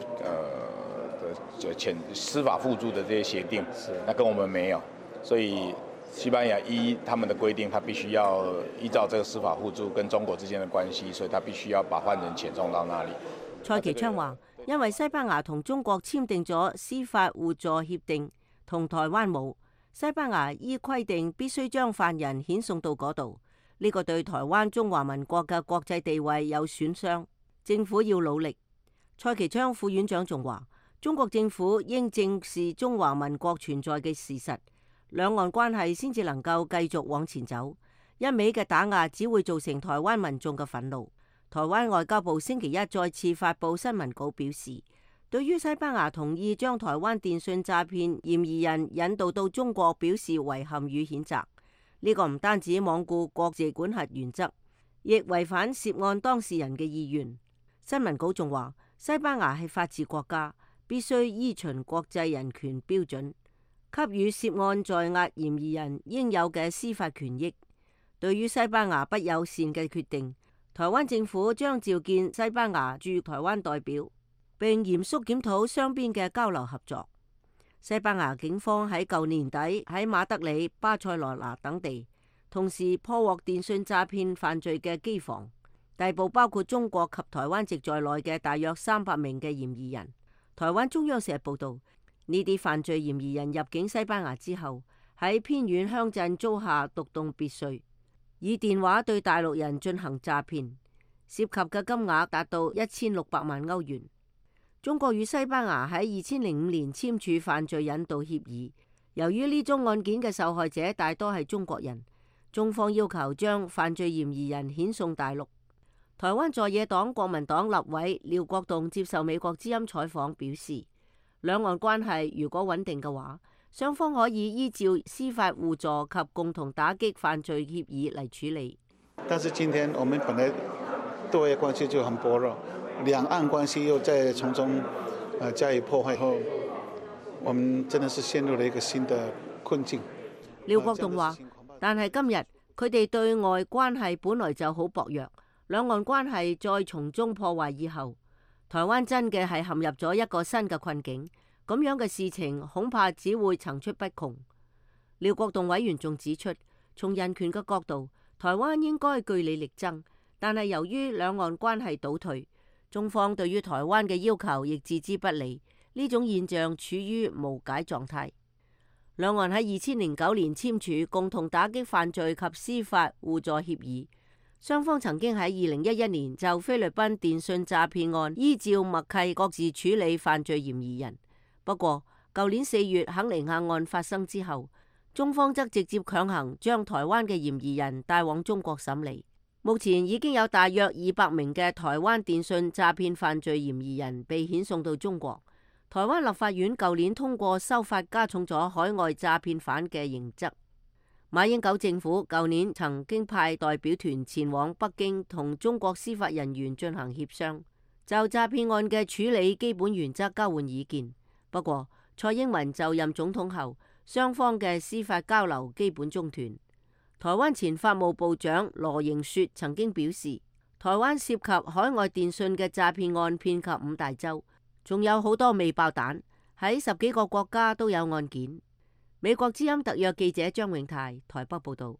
司法互助的這些協定，那跟我們沒有，所以西班牙依他們的規定，他必須要依照這個司法互助跟中國之間的關係，所以他必須要把犯人遣送到那裡。 蔡其昌話：因為西班牙同中國簽訂咗司法互助協定，同台灣冇，西班牙依規定必須將犯人遣送到嗰度。呢個對台灣中華民國嘅國際地位有損傷，政府要努力。蔡其昌副院長仲話：中國政府應正視中華民國存在嘅事實，兩岸關係先至能夠繼續往前走。一味嘅打壓只會造成台灣民眾嘅憤怒。台灣外交部星期一再次發布新聞稿表示，對於西班牙同意將台灣電訊詐騙嫌疑人引渡到中國表示遺憾與譴責。呢個唔單止罔顧國際管轄原則，亦違反涉案當事人嘅意願。新聞稿仲話，西班牙係法治國家，必須依循國際人權標準，給予涉案在押嫌疑人應有嘅司法權益。對於西班牙不友善嘅決定，台灣政府將召見西班牙駐台灣代表，並嚴肅檢討雙邊嘅交流合作。西班牙警方喺舊年底喺馬德里、巴塞羅那等地，同時破獲電訊詐騙犯罪嘅機房，逮捕包括中國及台灣籍在內嘅大約300名嘅嫌疑人。台灣中央社報道，呢啲犯罪嫌疑人入境西班牙之後，喺偏遠鄉鎮租下獨棟別墅，以電話對大陸人進行詐騙，涉及嘅金額達到1600萬歐元。中國與西班牙喺2005年簽署犯罪引渡協議，由於呢宗案件嘅受害者大多係中國人，中方要求將犯罪嫌疑人遣送大陸。台灣在野黨國民黨立委廖國棟接受美國之音採訪表示，兩岸關係如果穩定嘅話，雙方可以依照司法互助及共同打擊犯罪協議嚟處理。 但是今天我們本來對外關係就很薄弱，兩岸關係又在從中加以破壞後，我們真的是陷入了一個新的困境。 廖國棟話，但係今日佢哋對外關係本來就好薄弱，兩岸關係再從中破壞以後，台灣真嘅係陷入咗一個新嘅困境。咁樣嘅事情恐怕只會層出不窮。廖國棟委員仲指出，從人權嘅角度，台灣應該據理力爭，但係由於兩岸關係倒退，中方對於台灣嘅要求亦置之不理，呢種現象處於無解狀態。兩岸喺2009年簽署共同打擊犯罪及司法互助協議，雙方曾經喺2011年就菲律賓電訊詐騙案依照默契各自處理犯罪嫌疑人。不過，舊年4月肯尼亞案發生之後，中方則直接強行將台灣嘅嫌疑人帶往中國審理。目前已經有大約200名嘅台灣電訊詐騙犯罪嫌疑人被遣送到中國。台灣立法院舊年通過修法，加重咗海外詐騙犯嘅刑責。馬英九政府舊年曾經派代表團前往北京同中國司法人員進行協商，就詐騙案嘅處理基本原則交換意見。不過，蔡英文就任總統後，雙方嘅司法交流基本中斷。台灣前法務部長羅盈雪曾經表示，台灣涉及海外電訊嘅詐騙案遍及5大洲，仲有好多未爆彈，喺10幾個國家都有案件。美國之音特約記者張永泰台北報道。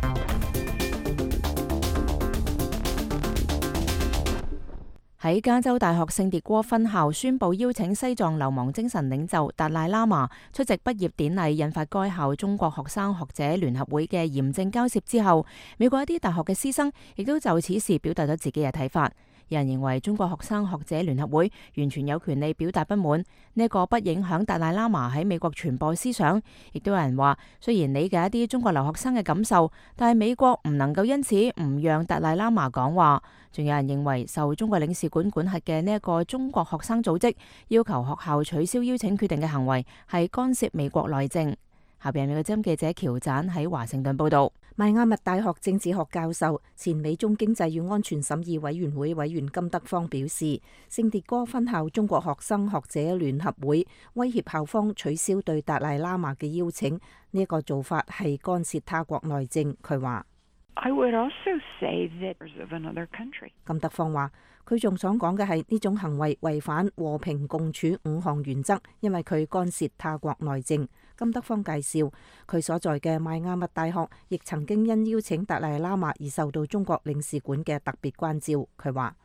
喺加州大學聖迭戈分校宣布邀請西藏流亡精神領袖達賴喇嘛出席畢業典禮，引發該校中國學生學者聯合會嘅嚴正交涉之後，美國一啲大學嘅師生亦都就此事表達咗自己嘅睇法。 有人認為中國學生學者聯合會完全有權利表達不滿，呢個不影響達賴喇嘛喺美國傳播思想。亦都有人話，雖然理解一啲中國留學生嘅感受，但係美國唔能夠因此唔讓達賴喇嘛講話。仲有人認為，受中國領事館管轄嘅呢一個中國學生組織要求學校取消邀請決定嘅行為係干涉美國內政。下邊美國之音記者喬展喺華盛頓報道。 邁阿密大學政治學教授、前美中經濟與安全審議委員會委員金德芳表示，聖迭戈分校中國學生學者聯合會威脅校方取消對達賴喇嘛嘅邀請，呢一個做法係干涉他國內政。佢話金德芳話，佢仲想講嘅係呢種行為違反和平共處5項原則，因為佢干涉他國內政。金德芳介紹，佢所在嘅邁阿密大學亦曾經因邀請達賴喇嘛而受到中國領事館嘅特別關照。佢話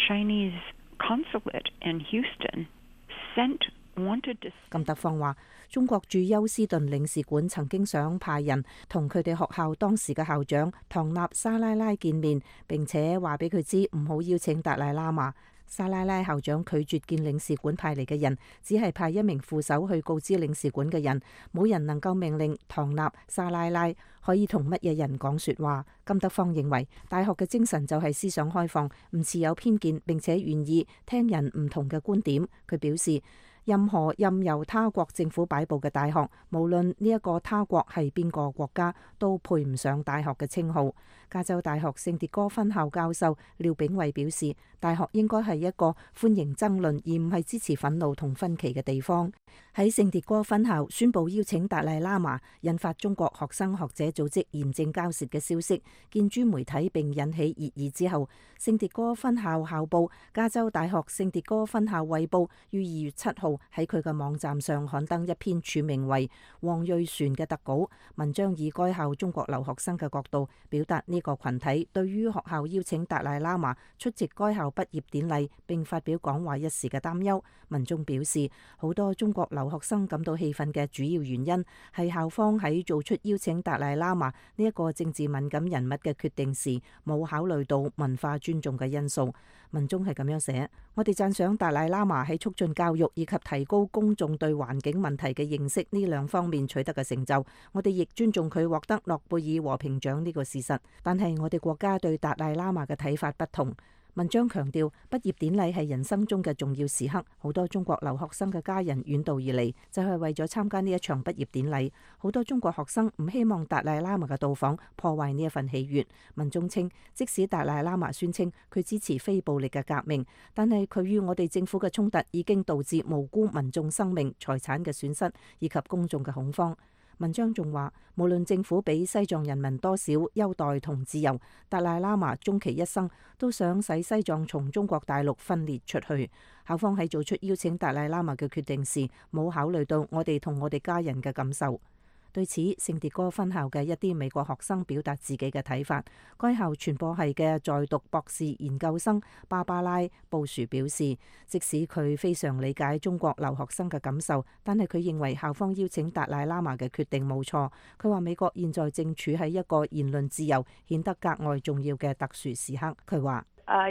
金德芳話，中國駐休斯頓領事館曾經想派人同佢哋學校當時嘅校長唐納沙拉拉見面，並且話俾佢知唔好邀請達賴喇嘛。沙拉拉校長拒絕見領事館派嚟嘅人，只係派一名副手去告知領事館嘅人，冇人能夠命令唐納沙拉拉可以同乜嘢人講說話。金德芳認為，大學嘅精神就係思想開放，唔持有偏見，並且願意聽人唔同嘅觀點。佢表示，任何任由他國政府擺布嘅大學，無論呢一個他國係邊個國家，都配唔上大學嘅稱號。加州大學聖迭戈分校教授廖炳偉表示，大學應該係一個歡迎爭論而唔係支持憤怒同分歧嘅地方。喺聖迭戈分校宣布邀請達賴喇嘛，引發中國學生學者組織嚴正交涉嘅消息見諸媒體並引起熱議之後，聖迭戈分校校報加州大學聖迭戈分校衛報於2月7號喺佢嘅網站上刊登一篇署名為黃瑞璇嘅特稿，文章以該校中國留學生嘅角度表達呢個群體對於學校邀請達賴喇嘛出席該校畢業典禮並發表講話一事嘅擔憂。文中表示，好多中國留學生感到氣憤嘅主要原因係校方喺做出邀請達賴喇嘛呢一個政治敏感人物嘅決定時，冇考慮到文化尊重嘅因素。文中係咁樣寫：我哋讚賞達賴喇嘛喺促進教育以及提高公眾對環境問題嘅認識呢兩方面取得嘅成就。我哋亦尊重佢獲得諾貝爾和平獎呢個事實。但係我哋國家對達賴喇嘛嘅睇法不同。文章強調，畢業典禮係人生中嘅重要時刻，好多中國留學生嘅家人遠道而嚟，就係為咗參加呢一場畢業典禮。好多中國學生唔希望達賴喇嘛嘅到訪破壞呢一份喜悅。文中稱，即使達賴喇嘛宣稱佢支持非暴力嘅革命，但係佢與我哋政府嘅衝突已經導致無辜民眾生命、財產嘅損失以及公眾嘅恐慌。文章仲話，無論政府俾西藏人民多少優待同自由，達賴喇嘛終其一生都想使西藏從中國大陸分裂出去。校方喺做出邀請達賴喇嘛嘅決定時，冇考慮到我哋同我哋家人嘅感受。對此，聖迭戈分校嘅一啲美國學生表達自己嘅睇法。該校傳播系嘅在讀博士研究生芭芭拉布殊表示，即使佢非常理解中國留學生嘅感受，但係佢認為校方邀請達賴喇嘛嘅決定冇錯。佢話美國現在正處喺一個言論自由顯得格外重要嘅特殊時刻。佢話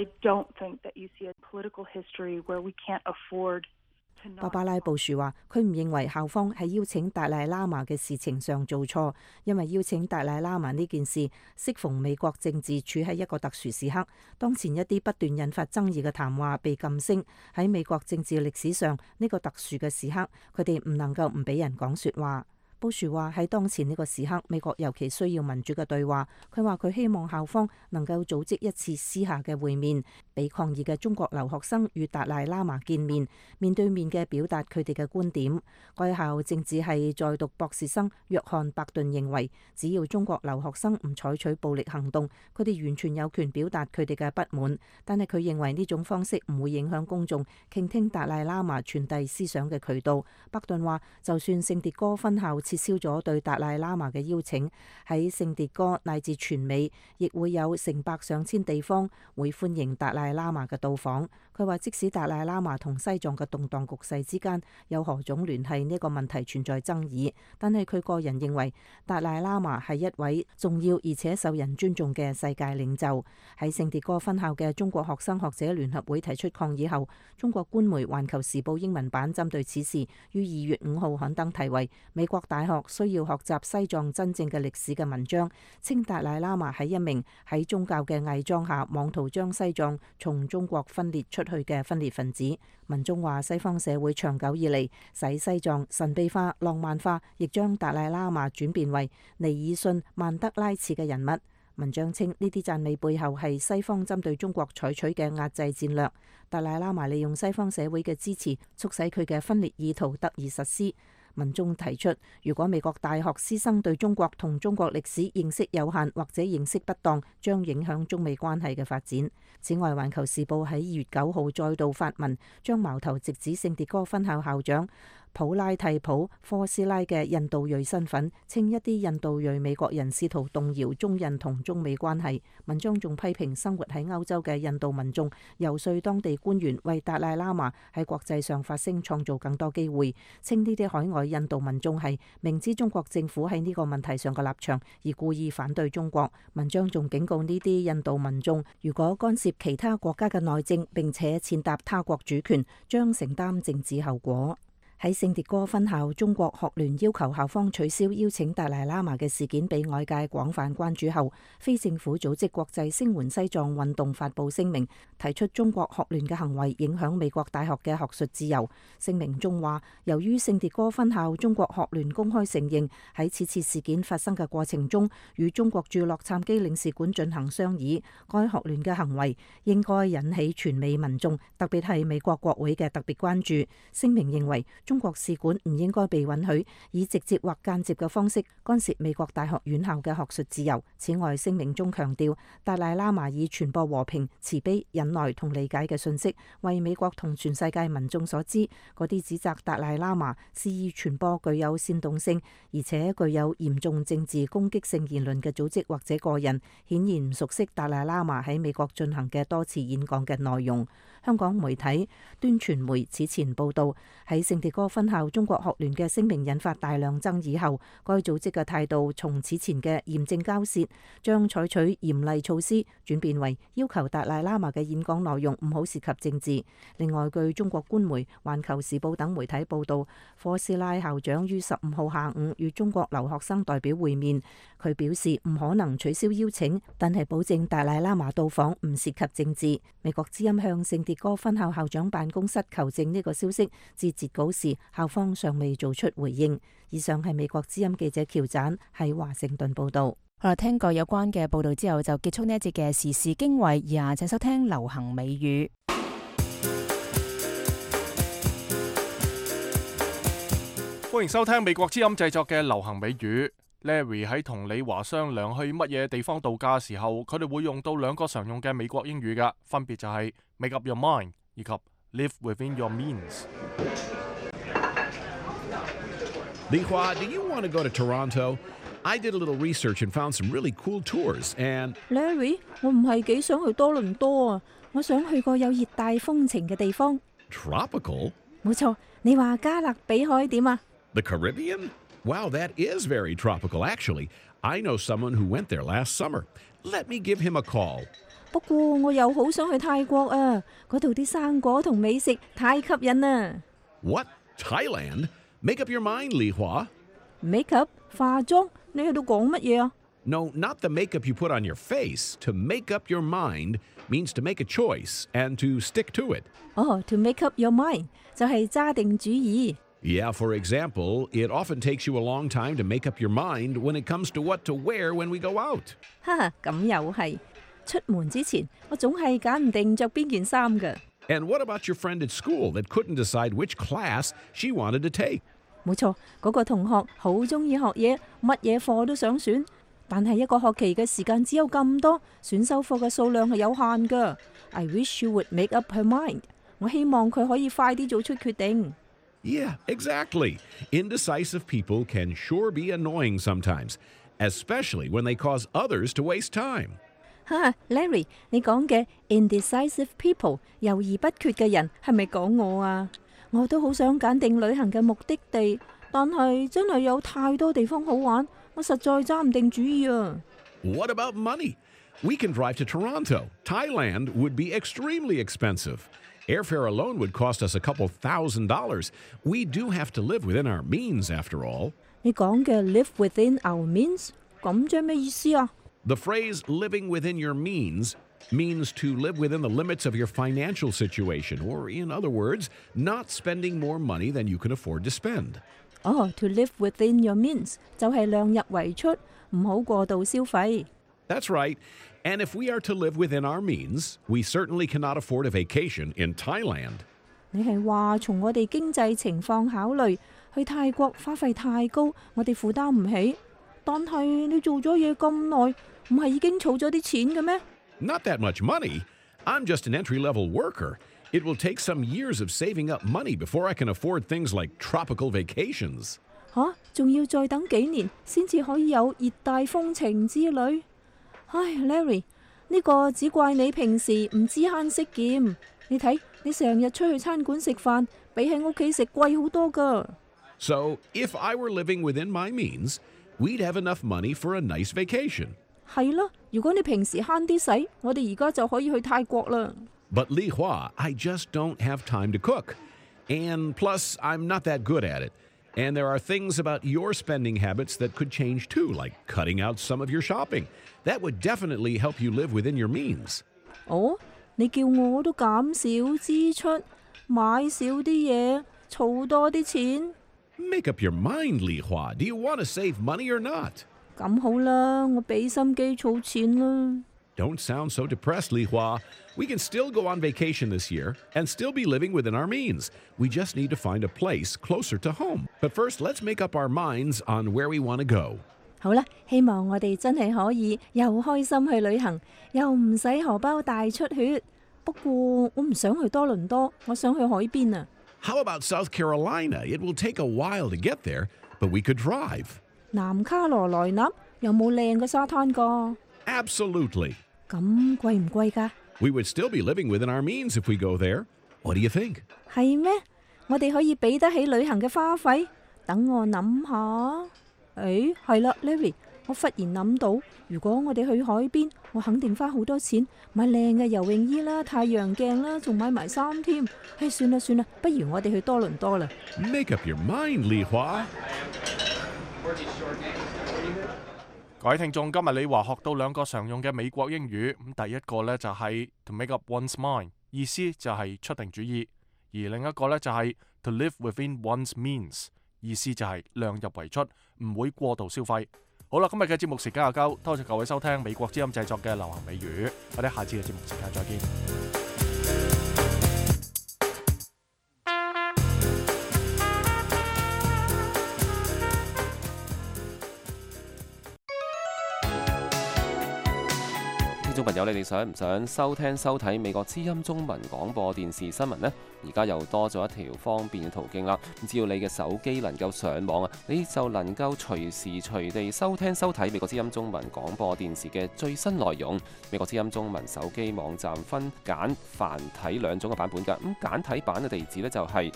芭芭拉布殊話，佢唔認為校方喺邀請達賴喇嘛嘅事情上做錯，因為邀請達賴喇嘛呢件事適逢美國政治處喺一個特殊時刻，當前一啲不斷引發爭議嘅談話被禁聲。喺美國政治歷史上呢個特殊嘅時刻，佢哋唔能夠唔俾人講說話。布殊話喺當前呢個時刻，美國尤其需要民主嘅對話。佢話佢希望校方能夠組織一次私下嘅會面，俾抗議嘅中國留學生與達賴喇嘛見面，面對面嘅表達佢哋嘅觀點。該校政治系在讀博士生約翰伯頓認為，只要中國留學生唔採取暴力行動，佢哋完全有權表達佢哋嘅不滿。但係佢認為呢種方式唔會影響公眾傾聽達賴喇嘛傳遞思想嘅渠道。伯頓話，就算聖迭戈分校撤銷咗對達賴喇嘛嘅邀請。喺聖迭戈乃至全美，亦會有成百上千地方會歡迎達賴喇嘛嘅到訪。佢話即使達賴喇嘛同西藏嘅動盪局勢之間有何種聯繫，呢個問題存在爭議，但係佢個人認為達賴喇嘛係一位重要而且受人尊重嘅世界領袖。喺聖迭戈分校嘅中國學生學者聯合會提出抗議後，中國官媒《環球時報》英文版針對此事於2月5號刊登題為《美國大學需要學習西藏真正嘅歷史》嘅文章，稱達賴喇嘛係一名喺宗教嘅偽裝下妄圖將西藏從中國分裂出去嘅分裂分子。文中話西方社會長久以嚟使西藏神秘化、浪漫化，亦將達賴喇嘛轉變為尼爾遜、曼德拉似嘅人物。文章稱呢啲讚美背後係西方針對中國採取嘅壓制戰略。達賴喇嘛利用西方社會嘅支持，促使佢嘅分裂意圖得以實施。文中提出，如果美國大學師生對中國同中國歷史認識有限或者認識不當，將影響中美關係嘅發展。此外，《環球時報》喺2月9號再度發文，將矛頭直指聖迭戈分校校長普拉蒂普科斯拉嘅印度裔身份，稱一啲印度裔美國人試圖動搖中印同中美關係。文章仲批評生活喺歐洲嘅印度民眾遊說當地官員為達賴喇嘛喺國際上發聲，創造更多機會，稱呢啲海外印度民眾係明知中國政府喺呢個問題上嘅立場而故意反對中國。文章仲警告呢啲印度民眾，如果干涉其他國家嘅內政並且踐踏他國主權，將承擔政治後果。喺聖迭戈分校，中國學聯要求校方取消邀請達賴喇嘛嘅事件被外界廣泛關注後，非政府組織國際聲援西藏運動發布聲明，提出中國學聯嘅行為影響美國大學嘅學術自由。聲明中話，由於聖迭戈分校中國學聯公開承認喺此次事件發生嘅過程中，與中國駐洛杉磯領事館進行商議，該學聯嘅行為應該引起全美民眾，特別係美國國會嘅特別關注。聲明認為，中國使館唔應該被允許以直接或間接嘅方式干涉美國大學院校嘅學術自由。此外，聲明中強調，達賴喇嘛以傳播和平、慈悲、忍耐同理解嘅信息，為美國同全世界民眾所知。嗰啲指責達賴喇嘛肆意傳播具有煽動性而且具有嚴重政治攻擊性言論嘅組織或者個人，顯然唔熟悉達賴喇嘛喺美國進行嘅多次演講嘅內容。香港媒體端傳媒此前報道，喺聖迭戈分校中國學聯嘅聲明引發大量爭議後，該組織嘅態度從此前嘅嚴正交涉，將採取嚴厲措施，轉變為要求達賴喇嘛嘅演講內容唔好涉及政治。另外，據中國官媒《環球時報》等媒體報道，科斯拉校長於15號下午與中國留學生代表會面，佢表示唔可能取消邀請，但係保證達賴喇嘛到訪唔涉及政治。美國之音向聖迭戈分校校長辦公室求證呢個消息，至截稿時校方尚未做出回應。以上係美國之音記者喬盞喺華盛頓報道。 好啦，聽過有關嘅報道之後，就結束呢一節嘅時事經緯。以下請收聽流行美語。 歡迎收聽美國之音製作嘅流行美語。Larry 喺同李華商量去乜嘢地方度假嘅時候，佢哋會用到兩個常用嘅美國英語㗎，分別就係 make up your mind 以及 live within your means。 Li Hua, do you want to go to Toronto? I did a little research and found some really cool tours. And Larry, 我唔係幾想去多倫多啊，我想去個有熱帶風情嘅地方。 Tropical? 冇錯，你話加勒比海點啊？ The Caribbean? Wow, that is very tropical, actually. I know someone who went there last summer. Let me give him a call. 不過我又好想去泰國啊，嗰度啲生果同美食太吸引啦。 What? Thailand? Make up your mind, Li Hua. Make up? 化妝？你喺度講乜嘢啊？ No, not the makeup you put on your face. To make up your mind means to make a choice and to stick to it. Oh, to make up your mind 就係揸定主意。 Yeah, for example, it often takes you a long time to make up your mind when it comes to what to wear when we go out. 哈哈，咁又係。出門之前，我總係揀唔定着邊件衫㗎。 And what about your friend at school that couldn't decide which class she wanted to take? 冇錯，嗰個同學好中意學嘢，乜嘢課都想選，但係一個學期嘅時間只有咁多，選修課嘅數量係有限㗎。I wish you would make up her mind. 我希望佢可以快啲做出決定。 Yeah, exactly. Indecisive people can sure be annoying sometimes, especially when they cause others to waste time. 哈 Larry， 你講嘅 indecisive people 猶豫不決嘅人係咪講我啊？我都好想揀定旅行嘅目的地，但係真係有太多地方好玩，我實在揸唔定主意啊。 What about money? We can drive to Toronto. Thailand would be extremely expensive. Airfare alone would cost us a couple $1,000. We do have to live within our means, after all. 你講嘅 live within our means 咁即係咩意思啊？ The phrase living within your means means to live within the limits of your financial situation, or in other words, not spending more money than you can afford to spend. To live within your means 就係量入為出，唔好過度消費。 That's right. And if we are to live within our means, we certainly cannot afford a vacation in Thailand. 你係話從我哋經濟情況考慮，去泰國花費太高，我哋負擔唔起。但係你做咗嘢咁耐，唔係已經儲咗啲錢嘅咩？ Not that much money. I'm just an entry-level worker. It will take some years of saving up money before I can afford things like tropical vacations. 仲要再等幾年先至可以有熱帶風情之旅？唉 ，Larry， 呢個只怪你平時唔知慳識儉。你睇，你成日出去餐館食飯，比喺屋企食貴好多㗎。 So, if I were living within my means, we'd have enough money for a nice vacation. 係咯，如果你平時慳啲使，我哋而家就可以去泰國啦。 But Li Hua, I just don't have time to cook. And plus, I'm not that good at it. And there are things about your spending habits that could change too, like cutting out some of your shopping. That would definitely help you live within your means. 你叫我都減少支出，買少啲嘢，儲多啲錢。 Make up your mind, Li Hua. Do you want to save money or not? 咁好啦，我俾心機儲錢啦。 Don't sound so depressed, Li Hua. We can still go on vacation this year and still be living within our means. We just need to find a place closer to home. But first, let's make up our minds on where we want to go. 好啦，希望我哋真係可以又開心去旅行，又唔使荷包大出血。不過我唔想去多倫多，我想去海邊啊。 How about South Carolina? It will take a while to get there, but we could drive. 南卡羅來納有冇靚嘅沙灘㗎？ Absolutely. 咁貴唔貴㗎？ We would still be living within our means if we go there. What do you think? 係咩？我哋可以俾得起旅行嘅花費？等我諗下。係啦 ，Larry， 我忽然諗到，如果我哋去海邊，我肯定花好多錢買靚嘅游泳衣啦、太陽鏡啦，仲買埋衫添。算啦，不如我哋去多倫多啦。 Make up your mind, Li Hua. 各位聽眾，今日李華學到兩個常用嘅美國英語，咁第一個呢就係 to make up one's mind， 意思就係出定主意；而另一個呢就係 to live within one's means， 意思就係量入為出，唔會過度消費。好啦，今日嘅節目時間又夠，多謝各位收聽美國之音製作嘅流行美語，我哋下次嘅節目時間再見。 聽眾朋友，你哋想唔想收聽收睇美國之音中文廣播電視新聞呢？而家又多咗一條方便嘅途徑啦！只要你嘅手機能夠上網啊，你就能夠隨時隨地收聽收睇美國之音中文廣播電視嘅最新內容。美國之音中文手機網站分簡繁體兩種嘅版本㗎。咁簡體版嘅地址呢，就係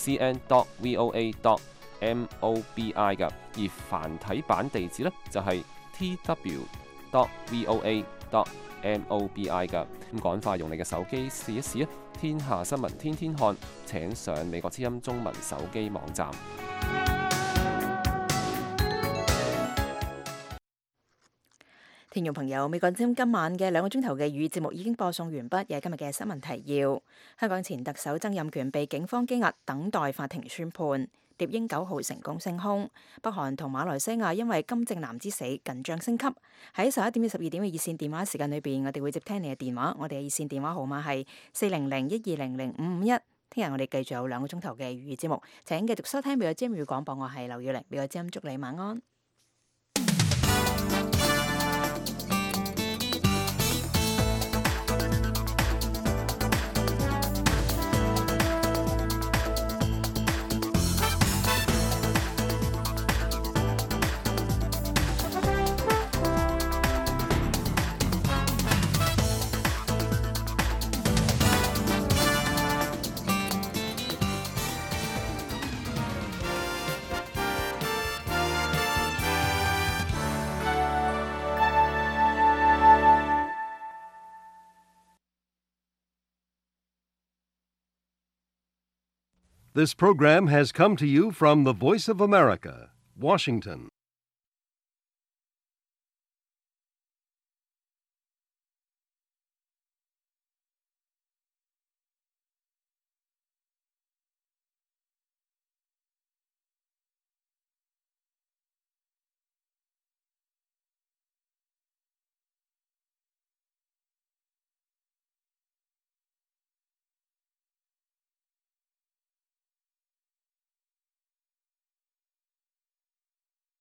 cn.voa.mobi 㗎，而繁體版地址呢，就係 tw.voa.mobi 㗎。咁趕快用你嘅手機試一試啊！天下新聞天天看，請上美國之音中文手機網站。 聽眾朋友，美國之音今晚嘅2個鐘頭嘅語節目已經播送完畢，又係今日嘅新聞提要。香港前特首曾蔭權被警方羈押，等待法庭宣判。獵鷹9號成功升空。北韓同馬來西亞因為金正男之死緊張升級。喺11點至12點嘅熱線電話時間裏邊，我哋會接聽你嘅電話。我哋嘅熱線電話號碼係400-1200-551。聽日我哋繼續有2個鐘頭嘅語節目，請繼續收聽美國之音語廣播。我係劉耀玲，美國之音祝你晚安。 This program has come to you from the Voice of America, Washington.